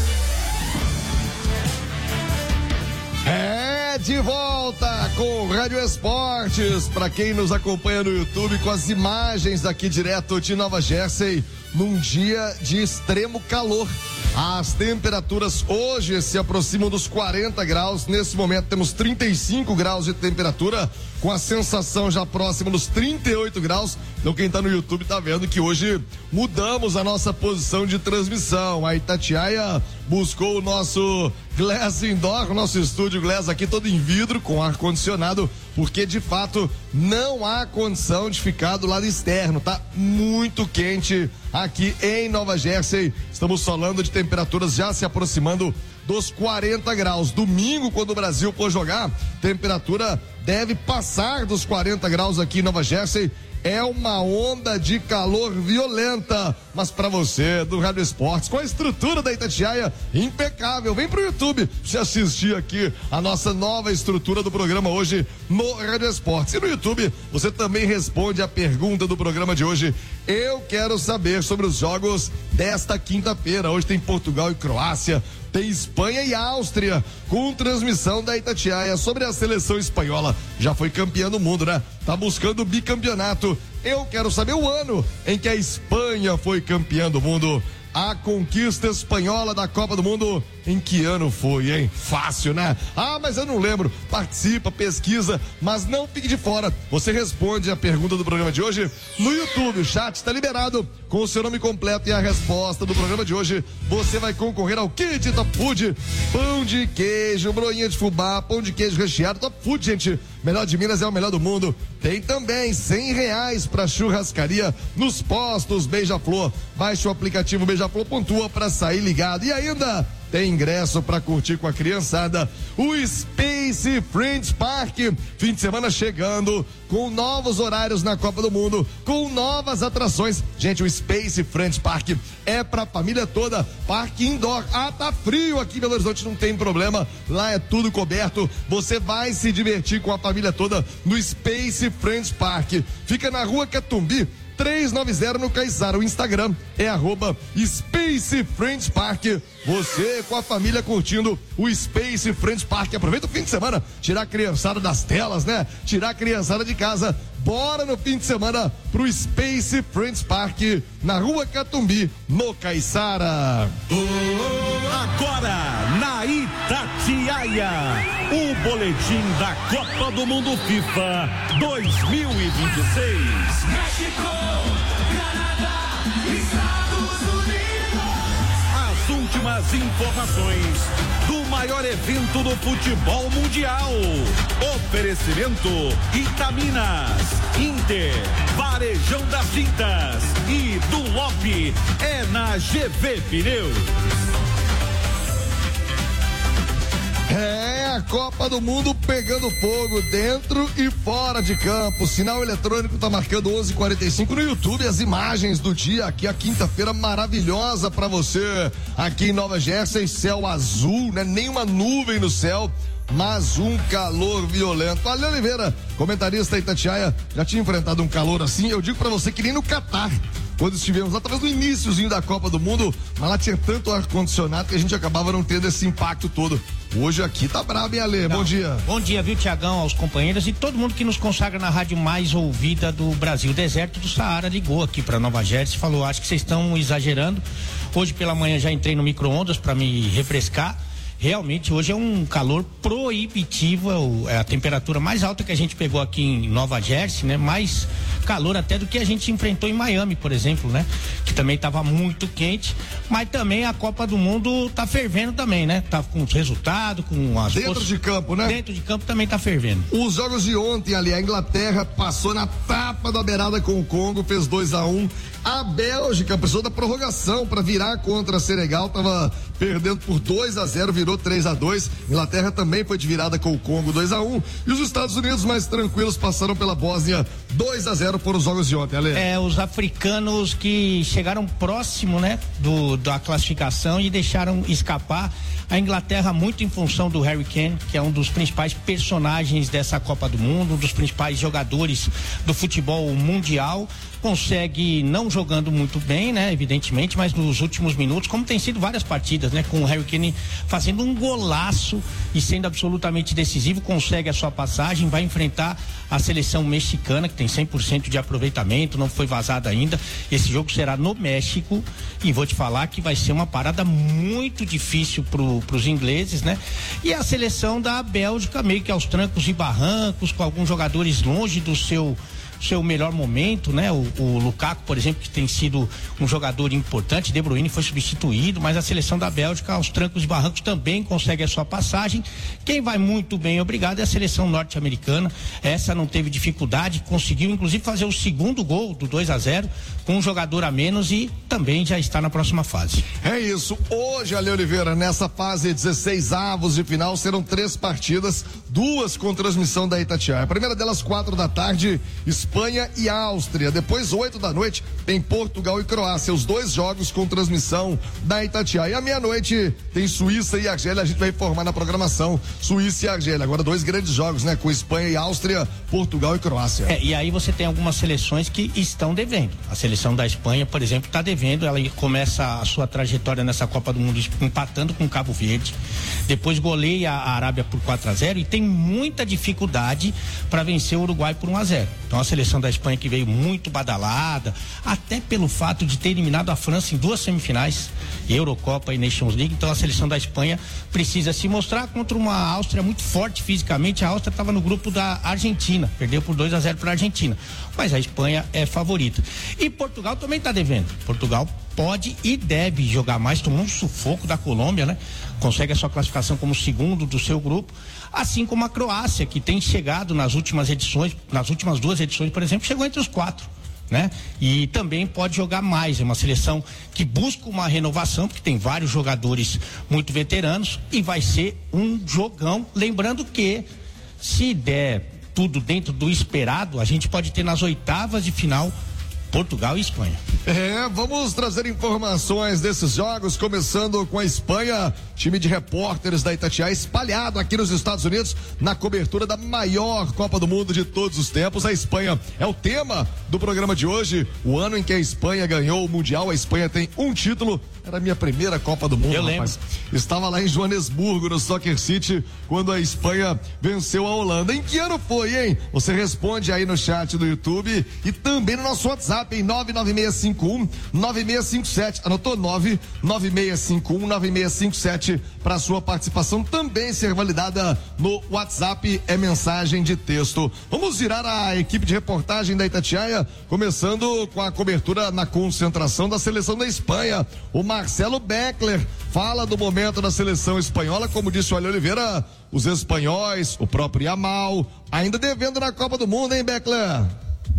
É de volta com o Rádio Esportes. Para quem nos acompanha no YouTube, com as imagens aqui direto de Nova Jersey, num dia de extremo calor. As temperaturas hoje se aproximam dos quarenta graus. Nesse momento temos trinta e cinco graus de temperatura, com a sensação já próxima dos trinta e oito graus. Então quem tá no YouTube tá vendo que hoje mudamos a nossa posição de transmissão. A Itatiaia buscou o nosso Glass Indoor, o nosso estúdio Glass aqui todo em vidro, com ar-condicionado, porque de fato não há condição de ficar do lado externo. Tá muito quente aqui em Nova Jersey. Estamos falando de temperaturas já se aproximando dos quarenta graus. Domingo, quando o Brasil for jogar, temperatura deve passar dos quarenta graus aqui em Nova Jersey. É uma onda de calor violenta, mas para você do Rádio Esportes, com a estrutura da Itatiaia impecável, vem pro YouTube se assistir aqui a nossa nova estrutura do programa hoje no Rádio Esportes. E no YouTube você também responde a pergunta do programa de hoje. Eu quero saber sobre os jogos desta quinta-feira. Hoje tem Portugal e Croácia, tem Espanha e Áustria, com transmissão da Itatiaia. Sobre a seleção espanhola, já foi campeã do mundo, né? Tá buscando o bicampeonato. Eu quero saber o ano em que a Espanha foi campeã do mundo. A conquista espanhola da Copa do Mundo, em que ano foi, hein? Fácil, né? Ah, mas eu não lembro. Participa, pesquisa, mas não fique de fora. Você responde a pergunta do programa de hoje no YouTube. O chat está liberado com o seu nome completo e a resposta do programa de hoje. Você vai concorrer ao kit Top Food. Pão de queijo, broinha de fubá, pão de queijo recheado. Top Food, gente. Melhor de Minas é o melhor do mundo. Tem também cem reais para churrascaria nos postos Beija-Flor. Baixe o aplicativo Beija-Flor, pontua para sair ligado. E ainda tem ingresso para curtir com a criançada o Space Friends Park. Fim de semana chegando com novos horários na Copa do Mundo, com novas atrações. Gente, o Space Friends Park é pra família toda. Parque indoor. Ah, tá frio aqui em Belo Horizonte, não tem problema. Lá é tudo coberto. Você vai se divertir com a família toda no Space Friends Park. Fica na Rua Catumbi trezentos e noventa no Caiçara. O Instagram é arroba Space Friends Park. Você com a família curtindo o Space Friends Park. Aproveita o fim de semana, tirar a criançada das telas, né? Tirar a criançada de casa. Bora no fim de semana pro Space Friends Park na Rua Catumbi, no Caiçara. Agora na Itatiaia, o boletim da Copa do Mundo FIFA dois mil e vinte e seis. México, Canadá, Estados Unidos. As últimas informações do maior evento do futebol mundial. Oferecimento Itaminas, Inter, Varejão das Tintas e Dunlop é na G V Pneus. É a Copa do Mundo pegando fogo dentro e fora de campo. O sinal eletrônico tá marcando onze e quarenta e cinco no YouTube. As imagens do dia aqui, a quinta-feira maravilhosa pra você. Aqui em Nova Jersey, céu azul, né? Nenhuma nuvem no céu, mas um calor violento. Ale Oliveira, comentarista Itatiaia, já tinha enfrentado um calor assim. Eu digo pra você que nem no Catar, quando estivemos lá, talvez no iníciozinho da Copa do Mundo, mas lá tinha tanto ar-condicionado que a gente acabava não tendo esse impacto todo. Hoje aqui tá brabo, hein, Ale? Bom dia. Bom dia, viu, Tiagão, aos companheiros e todo mundo que nos consagra na rádio mais ouvida do Brasil. O Deserto do Saara ligou aqui pra Nova Jersey e falou: acho que vocês estão exagerando. Hoje pela manhã já entrei no micro-ondas pra me refrescar. Realmente hoje é um calor proibitivo, é a temperatura mais alta que a gente pegou aqui em Nova Jersey, né? Mais calor até do que a gente enfrentou em Miami, por exemplo, né? Que também estava muito quente, mas também a Copa do Mundo tá fervendo também, né? Tá com os resultados, com as dentro poss... de campo, né? Dentro de campo também tá fervendo. Os jogos de ontem ali, a Inglaterra passou na tapa da beirada com o Congo, fez dois a um. A Bélgica precisou da prorrogação para virar contra a Senegal, tava perdendo por dois a zero, virou três a dois. Inglaterra também foi de virada com o Congo, dois a um. E os Estados Unidos mais tranquilos passaram pela Bósnia, dois a zero foram os jogos de ontem, Ale. É, os africanos que chegaram próximo, né, do, da classificação e deixaram escapar. A Inglaterra muito em função do Harry Kane, que é um dos principais personagens dessa Copa do Mundo, um dos principais jogadores do futebol mundial. Consegue, não jogando muito bem, né, evidentemente, mas nos últimos minutos, como tem sido várias partidas, né, com o Harry Kane fazendo um golaço e sendo absolutamente decisivo, consegue a sua passagem, vai enfrentar a seleção mexicana, que tem cem por cento de aproveitamento, não foi vazada ainda. Esse jogo será no México e vou te falar que vai ser uma parada muito difícil pro, pros ingleses, né? E a seleção da Bélgica meio que aos trancos e barrancos, com alguns jogadores longe do seu seu melhor momento, né? O, o Lukaku, por exemplo, que tem sido um jogador importante, De Bruyne foi substituído, mas a seleção da Bélgica, aos trancos e barrancos, também consegue a sua passagem. Quem vai muito bem, obrigado, é a seleção norte-americana. Essa não teve dificuldade, conseguiu inclusive fazer o segundo gol do dois a zero com um jogador a menos e também já está na próxima fase. É isso. Hoje, Ale Oliveira, nessa fase dezesseis avos de final, serão três partidas, duas com transmissão da Itatiaia. A primeira delas, quatro da tarde, Espanha e Áustria. Depois, oito da noite, tem Portugal e Croácia. Os dois jogos com transmissão da Itatiaia. E à meia-noite tem Suíça e Argélia. A gente vai informar na programação Suíça e Argélia. Agora dois grandes jogos, né? Com Espanha e Áustria, Portugal e Croácia. É, e aí você tem algumas seleções que estão devendo. A seleção da Espanha, por exemplo, está devendo. Ela começa a sua trajetória nessa Copa do Mundo empatando com Cabo Verde. Depois goleia a Arábia por quatro a zero e tem muita dificuldade para vencer o Uruguai por um a zero. Então a seleção da Espanha, que veio muito badalada, até pelo fato de ter eliminado a França em duas semifinais, Eurocopa e Nations League. Então a seleção da Espanha precisa se mostrar contra uma Áustria muito forte fisicamente. A Áustria estava no grupo da Argentina, perdeu por dois a zero para a Argentina, mas a Espanha é favorita. E Portugal também está devendo. Portugal pode e deve jogar mais, tomou um sufoco da Colômbia, né? Consegue a sua classificação como segundo do seu grupo, assim como a Croácia, que tem chegado nas últimas edições, nas últimas duas edições, por exemplo, chegou entre os quatro, né? E também pode jogar mais, é uma seleção que busca uma renovação, porque tem vários jogadores muito veteranos e vai ser um jogão, lembrando que se der tudo dentro do esperado, a gente pode ter nas oitavas de final Portugal e Espanha. É, vamos trazer informações desses jogos, começando com a Espanha, time de repórteres da Itatiaia espalhado aqui nos Estados Unidos na cobertura da maior Copa do Mundo de todos os tempos. A Espanha é o tema do programa de hoje, o ano em que a Espanha ganhou o Mundial. A Espanha tem um título, era a minha primeira Copa do Mundo, eu rapaz. Lembro. Estava lá em Joanesburgo, no Soccer City, quando a Espanha venceu a Holanda. Em que ano foi, hein? Você responde aí no chat do YouTube e também no nosso WhatsApp em nove nove seis cinco um nove seis cinco sete. Anotou? nove nove seis cinco um nove seis cinco sete para sua participação também ser validada no WhatsApp, é mensagem de texto. Vamos virar a equipe de reportagem da Itatiaia, começando com a cobertura na concentração da seleção da Espanha. O Marcelo Beckler fala do momento da seleção espanhola, como disse o Ale Oliveira, os espanhóis, o próprio Yamal, ainda devendo na Copa do Mundo, hein, Beckler?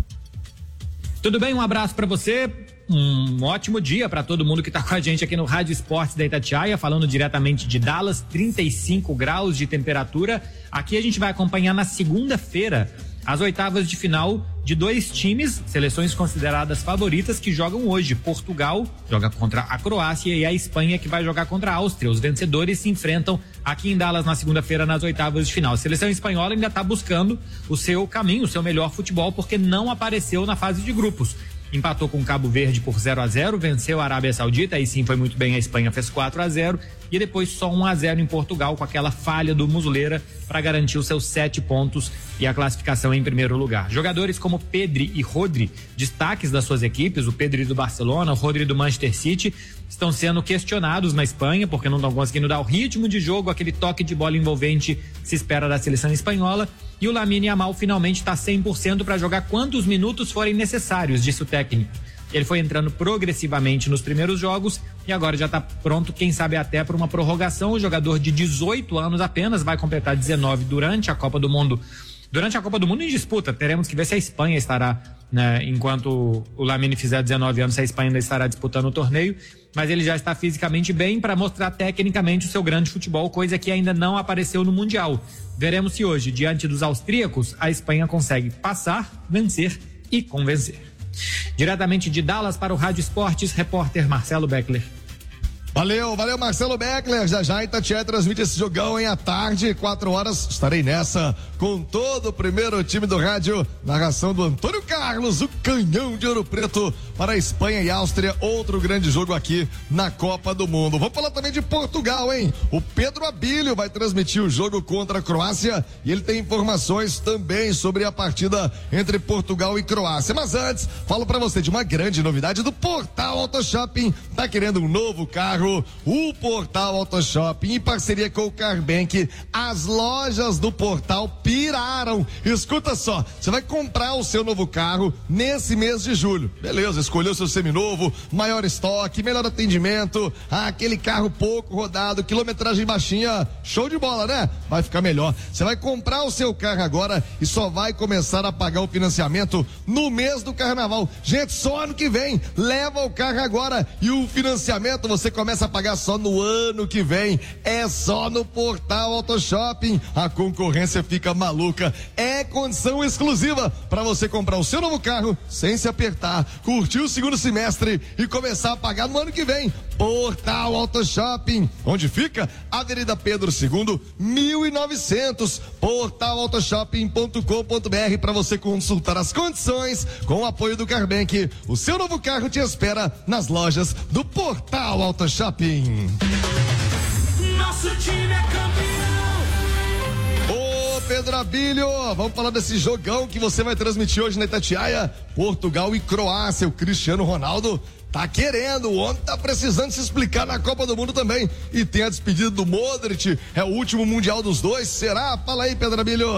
Tudo bem, um abraço para você, um ótimo dia para todo mundo que está com a gente aqui no Rádio Esportes da Itatiaia, falando diretamente de Dallas, trinta e cinco graus de temperatura. Aqui a gente vai acompanhar na segunda-feira as oitavas de final de dois times, seleções consideradas favoritas, que jogam hoje. Portugal joga contra a Croácia e a Espanha, que vai jogar contra a Áustria. Os vencedores se enfrentam aqui em Dallas na segunda-feira nas oitavas de final. A seleção espanhola ainda está buscando o seu caminho, o seu melhor futebol, porque não apareceu na fase de grupos. Empatou com Cabo Verde por zero a zero, venceu a Arábia Saudita, aí sim foi muito bem, a Espanha fez quatro a zero e depois só um a zero em Portugal, com aquela falha do Muslera para garantir os seus sete pontos e a classificação em primeiro lugar. Jogadores como Pedri e Rodri, destaques das suas equipes, o Pedri do Barcelona, o Rodri do Manchester City, estão sendo questionados na Espanha porque não estão conseguindo dar o ritmo de jogo, aquele toque de bola envolvente se espera da seleção espanhola. E o Lamine Yamal finalmente está cem por cento para jogar quantos minutos forem necessários, disse o técnico. Ele foi entrando progressivamente nos primeiros jogos e agora já está pronto, quem sabe até para uma prorrogação. O jogador de dezoito anos apenas vai completar dezenove durante a Copa do Mundo. Durante a Copa do Mundo em disputa, teremos que ver se a Espanha estará, né, enquanto o Lamine fizer dezenove anos, se a Espanha ainda estará disputando o torneio, mas ele já está fisicamente bem para mostrar tecnicamente o seu grande futebol, coisa que ainda não apareceu no Mundial. Veremos se hoje, diante dos austríacos, a Espanha consegue passar, vencer e convencer. Diretamente de Dallas para o Rádio Esportes, repórter Marcelo Beckler. Valeu, valeu Marcelo Beckler, já já Itatiaia transmite esse jogão em à tarde, quatro horas, estarei nessa com todo o primeiro time do rádio, narração do Antônio Carlos, o canhão de Ouro Preto para a Espanha e Áustria, outro grande jogo aqui na Copa do Mundo. Vamos falar também de Portugal, hein? O Pedro Abílio vai transmitir o jogo contra a Croácia e ele tem informações também sobre a partida entre Portugal e Croácia, mas antes, falo para você de uma grande novidade do Portal Auto Shopping. Tá querendo um novo carro? O Portal Auto Shopping, em parceria com o Carbank, as lojas do Portal piraram. Escuta só, você vai comprar o seu novo carro nesse mês de julho. Beleza, escolheu seu seminovo, maior estoque, melhor atendimento, aquele carro pouco rodado, quilometragem baixinha, show de bola, né? Vai ficar melhor. Você vai comprar o seu carro agora e só vai começar a pagar o financiamento no mês do carnaval. Gente, só ano que vem, leva o carro agora e o financiamento você começa a pagar só no ano que vem. É só no Portal Auto Shopping. A concorrência fica maluca. É condição exclusiva para você comprar o seu novo carro sem se apertar, curtir o segundo semestre e começar a pagar no ano que vem. Portal Auto Shopping. Onde fica? Avenida Pedro segundo, mil e novecentos. portal auto shopping ponto com ponto br para você consultar as condições com o apoio do Carbank. O seu novo carro te espera nas lojas do Portal Auto Shopping. Nós Nosso time é campeão. Ô Pedro Abílio, vamos falar desse jogão que você vai transmitir hoje na Itatiaia, Portugal e Croácia. O Cristiano Ronaldo tá querendo, o homem tá precisando se explicar na Copa do Mundo também. E tem a despedida do Modric, é o último mundial dos dois, será? Fala aí, Pedro Abílio.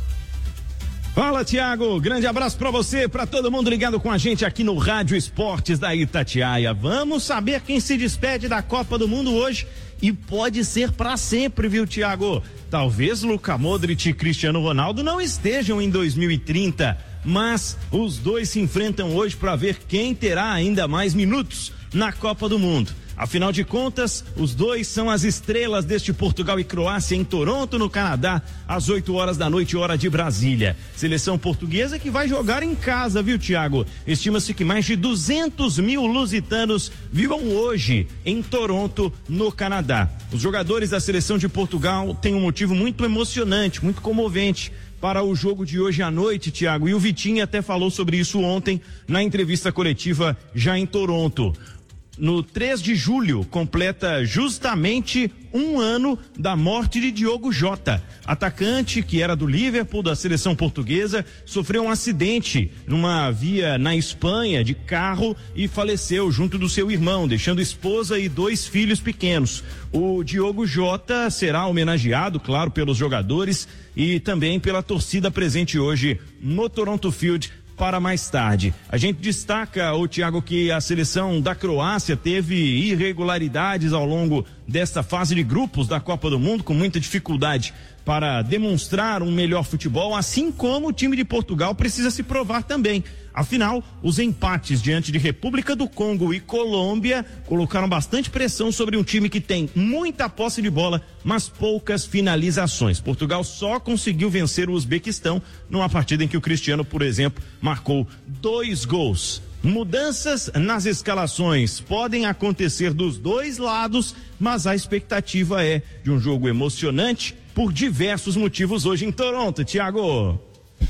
Fala, Thiago, grande abraço pra você, pra todo mundo ligado com a gente aqui no Rádio Esportes da Itatiaia. Vamos saber quem se despede da Copa do Mundo hoje e pode ser pra sempre, viu, Thiago? Talvez Luka Modric e Cristiano Ronaldo não estejam em dois mil e trinta, mas os dois se enfrentam hoje pra ver quem terá ainda mais minutos na Copa do Mundo. Afinal de contas, os dois são as estrelas deste Portugal e Croácia em Toronto, no Canadá, às oito horas da noite, hora de Brasília. Seleção portuguesa que vai jogar em casa, viu, Thiago? Estima-se que mais de duzentos mil lusitanos vivam hoje em Toronto, no Canadá. Os jogadores da seleção de Portugal têm um motivo muito emocionante, muito comovente para o jogo de hoje à noite, Thiago. E o Vitinho até falou sobre isso ontem na entrevista coletiva já em Toronto. No três de julho, completa justamente um ano da morte de Diogo Jota, atacante que era do Liverpool, da seleção portuguesa, sofreu um acidente numa via na Espanha de carro e faleceu junto do seu irmão, deixando esposa e dois filhos pequenos. O Diogo Jota será homenageado, claro, pelos jogadores e também pela torcida presente hoje no Toronto Field para mais tarde. A gente destaca, o Thiago, que a seleção da Croácia teve irregularidades ao longo desta fase de grupos da Copa do Mundo, com muita dificuldade para demonstrar um melhor futebol, assim como o time de Portugal precisa se provar também. Afinal, os empates diante de República do Congo e Colômbia colocaram bastante pressão sobre um time que tem muita posse de bola, mas poucas finalizações. Portugal só conseguiu vencer o Uzbequistão numa partida em que o Cristiano, por exemplo, marcou dois gols. Mudanças nas escalações podem acontecer dos dois lados, mas a expectativa é de um jogo emocionante por diversos motivos hoje em Toronto, Thiago.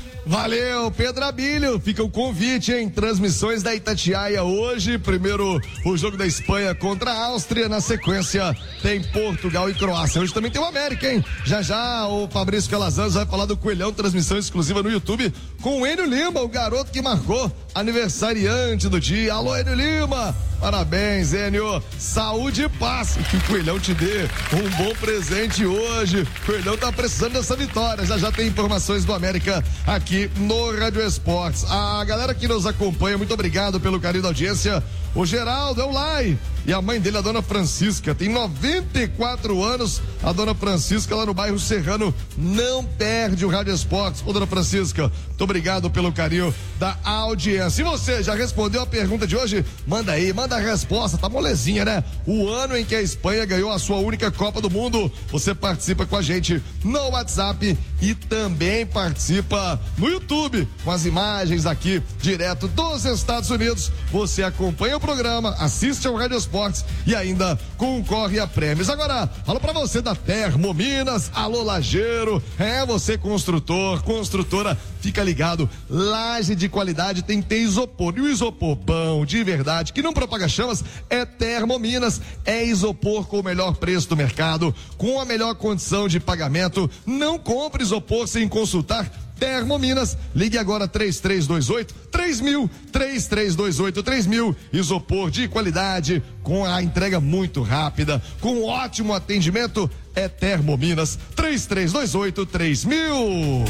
Valeu, Pedro Abílio, fica o convite, em transmissões da Itatiaia hoje, primeiro o jogo da Espanha contra a Áustria, na sequência tem Portugal e Croácia. Hoje também tem o América, hein? Já já o Fabrício Calazans vai falar do Coelhão, transmissão exclusiva no YouTube com o Enio Lima, o garoto que marcou aniversariante do dia. Alô, Enio Lima, parabéns, Enio, saúde e paz, que o Coelhão te dê um bom presente hoje. O Coelhão tá precisando dessa vitória. Já já tem informações do América aqui no Rádio Esportes. A galera que nos acompanha, muito obrigado pelo carinho da audiência. O Geraldo é o Lai e a mãe dele, a dona Francisca, tem noventa e quatro anos. A dona Francisca, lá no bairro Serrano, não perde o Rádio Esportes. Ô, dona Francisca, muito obrigado pelo carinho da audiência. E você já respondeu a pergunta de hoje? Manda aí, manda a resposta, tá molezinha, né? O ano em que a Espanha ganhou a sua única Copa do Mundo. Você participa com a gente no WhatsApp e também participa no YouTube com as imagens aqui direto dos Estados Unidos. Você acompanha o programa, assiste ao Rádio Esportes e ainda concorre a prêmios. Agora, falo pra você da Termominas, alô lajeiro, é você construtor, construtora, fica ligado, laje de qualidade tem que ter isopor, e o isopor bom, de verdade, que não propaga chamas, é Termominas, é isopor com o melhor preço do mercado, com a melhor condição de pagamento. Não compre isopor sem consultar Termominas. Ligue agora três três dois oito três mil, três três dois oito três mil. Isopor de qualidade, com a entrega muito rápida, com ótimo atendimento, é Termominas. Três três dois oito três mil.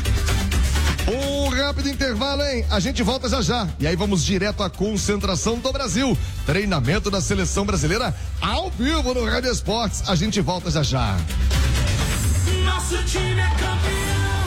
Um rápido intervalo, hein? A gente volta já já. E aí vamos direto à concentração do Brasil. Treinamento da seleção brasileira ao vivo no Rádio Esportes. A gente volta já já. Nosso time é campeão.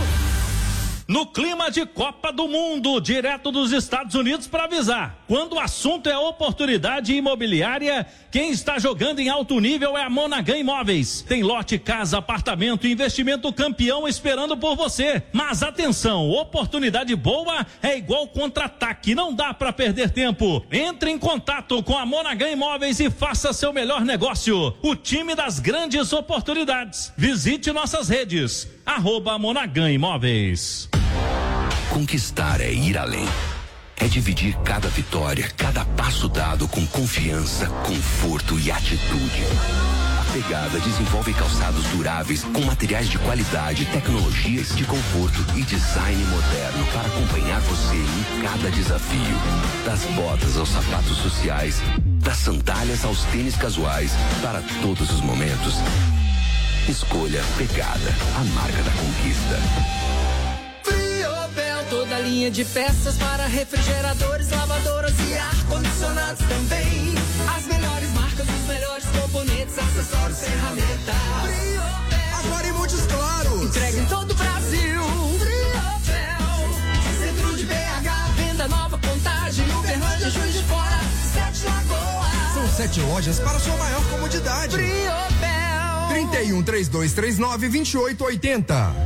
No clima de Copa do Mundo, direto dos Estados Unidos, para avisar. Quando o assunto é oportunidade imobiliária, quem está jogando em alto nível é a Monaghan Imóveis. Tem lote, casa, apartamento, investimento campeão esperando por você. Mas atenção, oportunidade boa é igual contra-ataque, não dá para perder tempo. Entre em contato com a Monaghan Imóveis e faça seu melhor negócio. O time das grandes oportunidades. Visite nossas redes. Arroba Monaghan Imóveis. Conquistar é ir além. É dividir cada vitória, cada passo dado com confiança, conforto e atitude. Pegada desenvolve calçados duráveis com materiais de qualidade, tecnologias de conforto e design moderno para acompanhar você em cada desafio. Das botas aos sapatos sociais, das sandálias aos tênis casuais, para todos os momentos. Escolha Pegada, a marca da conquista. Friobel, toda linha de peças para refrigeradores, lavadoras e ar-condicionados também. As melhores marcas, os melhores componentes, acessórios, ferramentas. Friobel, agora em Montes Claros. Entrega em todo o Brasil. Friobel, centro de B H, venda nova, Contagem, Uberlândia, Juiz de Fora, Sete Lagoas. São sete lojas para sua maior comodidade. Friobel. trinta e um, trinta e dois trinta e nove, vinte e oito oitenta.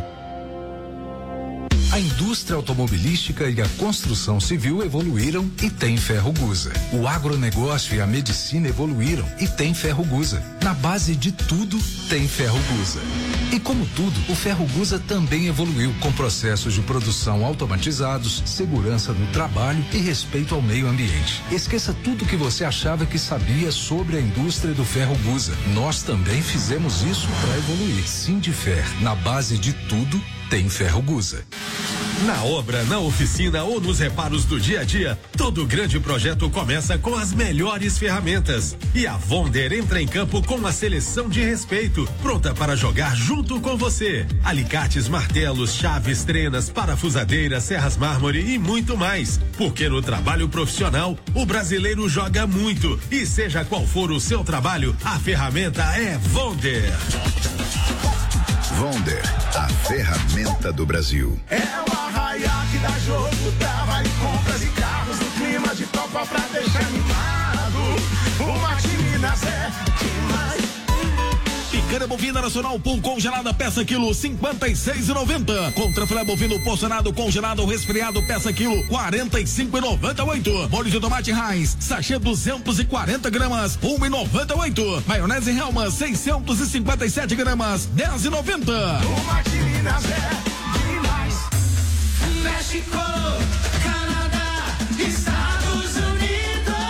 A indústria automobilística e a construção civil evoluíram e tem Ferrogusa. O agronegócio e a medicina evoluíram e tem Ferrogusa. Na base de tudo, tem Ferrogusa. E como tudo, o Ferrogusa também evoluiu com processos de produção automatizados, segurança no trabalho e respeito ao meio ambiente. Esqueça tudo que você achava que sabia sobre a indústria do Ferrogusa. Nós também fizemos isso para evoluir. Sindifer, na base de tudo, tem Ferrogusa. Na obra, na oficina ou nos reparos do dia a dia, todo grande projeto começa com as melhores ferramentas. E a Vonder entra em campo com uma seleção de respeito, pronta para jogar junto com você. Alicates, martelos, chaves, trenas, parafusadeiras, serras mármore e muito mais. Porque no trabalho profissional, o brasileiro joga muito. E seja qual for o seu trabalho, a ferramenta é Vonder. Vonder, a ferramenta do Brasil. É o arraiá que dá jogo, dá vale compras e carros no clima de Copa pra deixar animado. O Mate Minas é demais. Picanha bovina nacional pum congelada peça quilo cinquenta e seis e noventa. Contra filé bovino porcionado congelado ou resfriado peça quilo quarenta e cinco e noventa e oito. Molho de tomate Heinz sachê duzentos e quarenta gramas um e noventa e oito. Maionese Helma seiscentos e cinquenta e sete gramas dez e noventa. O Mate Minas é demais. México, Canadá, Estados Unidos.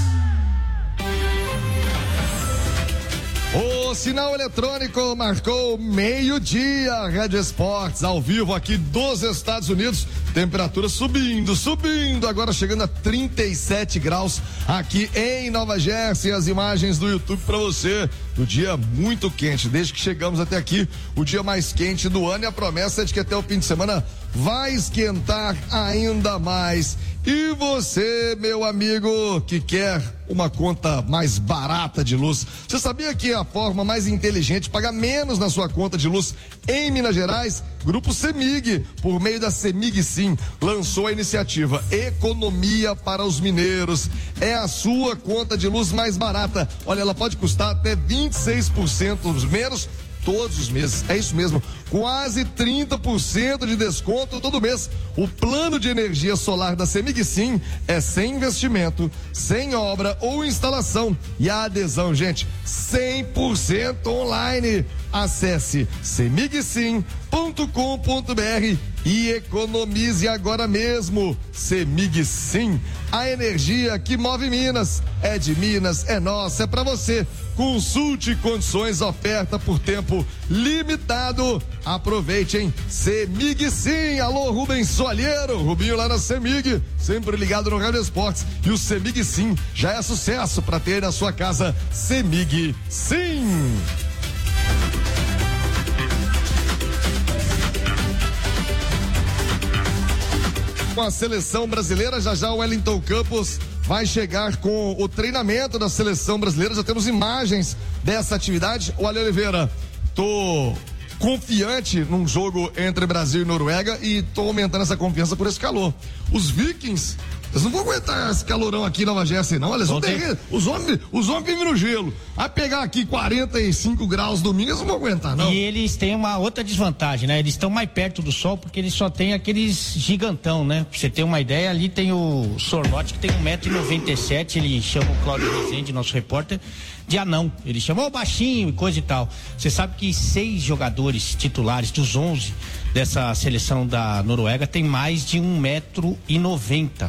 O sinal eletrônico marcou meio-dia. Rádio Esportes ao vivo aqui dos Estados Unidos. Temperatura subindo, subindo. Agora chegando a trinta e sete graus aqui em Nova Jersey. As imagens do YouTube para você do dia muito quente. Desde que chegamos até aqui, o dia mais quente do ano. E a promessa é de que até o fim de semana vai esquentar ainda mais. E você, meu amigo, que quer uma conta mais barata de luz, você sabia que a forma mais inteligente de pagar menos na sua conta de luz em Minas Gerais? Grupo CEMIG, por meio da CEMIG Sim, lançou a iniciativa Economia para os Mineiros. É a sua conta de luz mais barata. Olha, ela pode custar até vinte e seis por cento menos todos os meses. É isso mesmo, quase trinta por cento de desconto todo mês. O plano de energia solar da CEMIG Sim é sem investimento, sem obra ou instalação. E a adesão, gente, cem por cento online. Acesse semig sim ponto com ponto br e economize agora mesmo. CEMIG Sim, a energia que move Minas. É de Minas, é nossa, é pra você. Consulte condições, oferta por tempo limitado. Aproveite, hein? CEMIG Sim. Alô, Rubens Soalheiro, Rubinho lá na CEMIG, sempre ligado no Rádio Esportes. E o CEMIG Sim já é sucesso para ter na sua casa. CEMIG Sim. Com a seleção brasileira, já já o Wellington Campos vai chegar com o treinamento da seleção brasileira. Já temos imagens dessa atividade. Olha, Oliveira, tô confiante num jogo entre Brasil e Noruega e tô aumentando essa confiança por esse calor. Os Vikings, eles não vão aguentar esse calorão aqui em Nova Jersey, não. Eles vão ter... Os homens, os homens vivem no gelo. A pegar aqui quarenta e cinco graus domingo, eles não vão aguentar, não. E eles têm uma outra desvantagem, né? Eles estão mais perto do sol porque eles só têm aqueles gigantão, né? Pra você ter uma ideia, ali tem o Sorlote, que tem um metro e noventa e sete, ele chama o Cláudio Rezende, nosso repórter, de anão. Ele chamou o baixinho e coisa e tal. Você sabe que seis jogadores titulares dos onze dessa seleção da Noruega tem mais de um metro e noventa.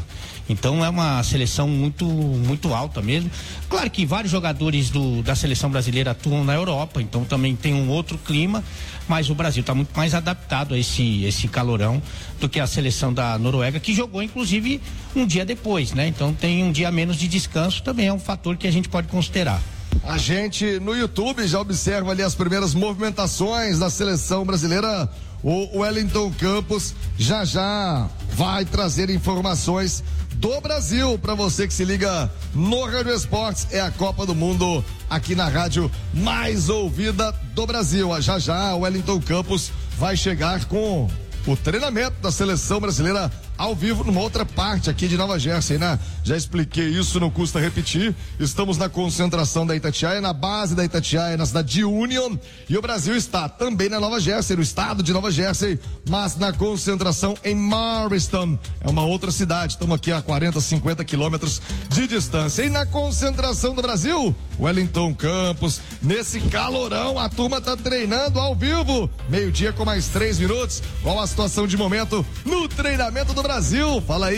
Então é uma seleção muito, muito alta mesmo. Claro que vários jogadores do, da seleção brasileira atuam na Europa, então também tem um outro clima, mas o Brasil está muito mais adaptado a esse, esse calorão do que a seleção da Noruega, que jogou inclusive um dia depois, né? Então tem um dia a menos de descanso, também é um fator que a gente pode considerar. A gente no YouTube já observa ali as primeiras movimentações da seleção brasileira. O Wellington Campos já já vai trazer informações do Brasil para você que se liga no Rádio Esportes. É a Copa do Mundo aqui na rádio mais ouvida do Brasil. Já já o Wellington Campos vai chegar com o treinamento da seleção brasileira ao vivo numa outra parte aqui de Nova Jersey, né? Já expliquei isso, não custa repetir. Estamos na concentração da Itatiaia, na base da Itatiaia, na cidade de Union, e o Brasil está também na Nova Jersey, no estado de Nova Jersey, mas na concentração em Marston, é uma outra cidade. Estamos aqui a quarenta, cinquenta quilômetros de distância. E na concentração do Brasil, Wellington Campos, nesse calorão, a turma está treinando ao vivo, meio-dia com mais três minutos. Qual a situação de momento no treinamento do Brasil? Fala aí.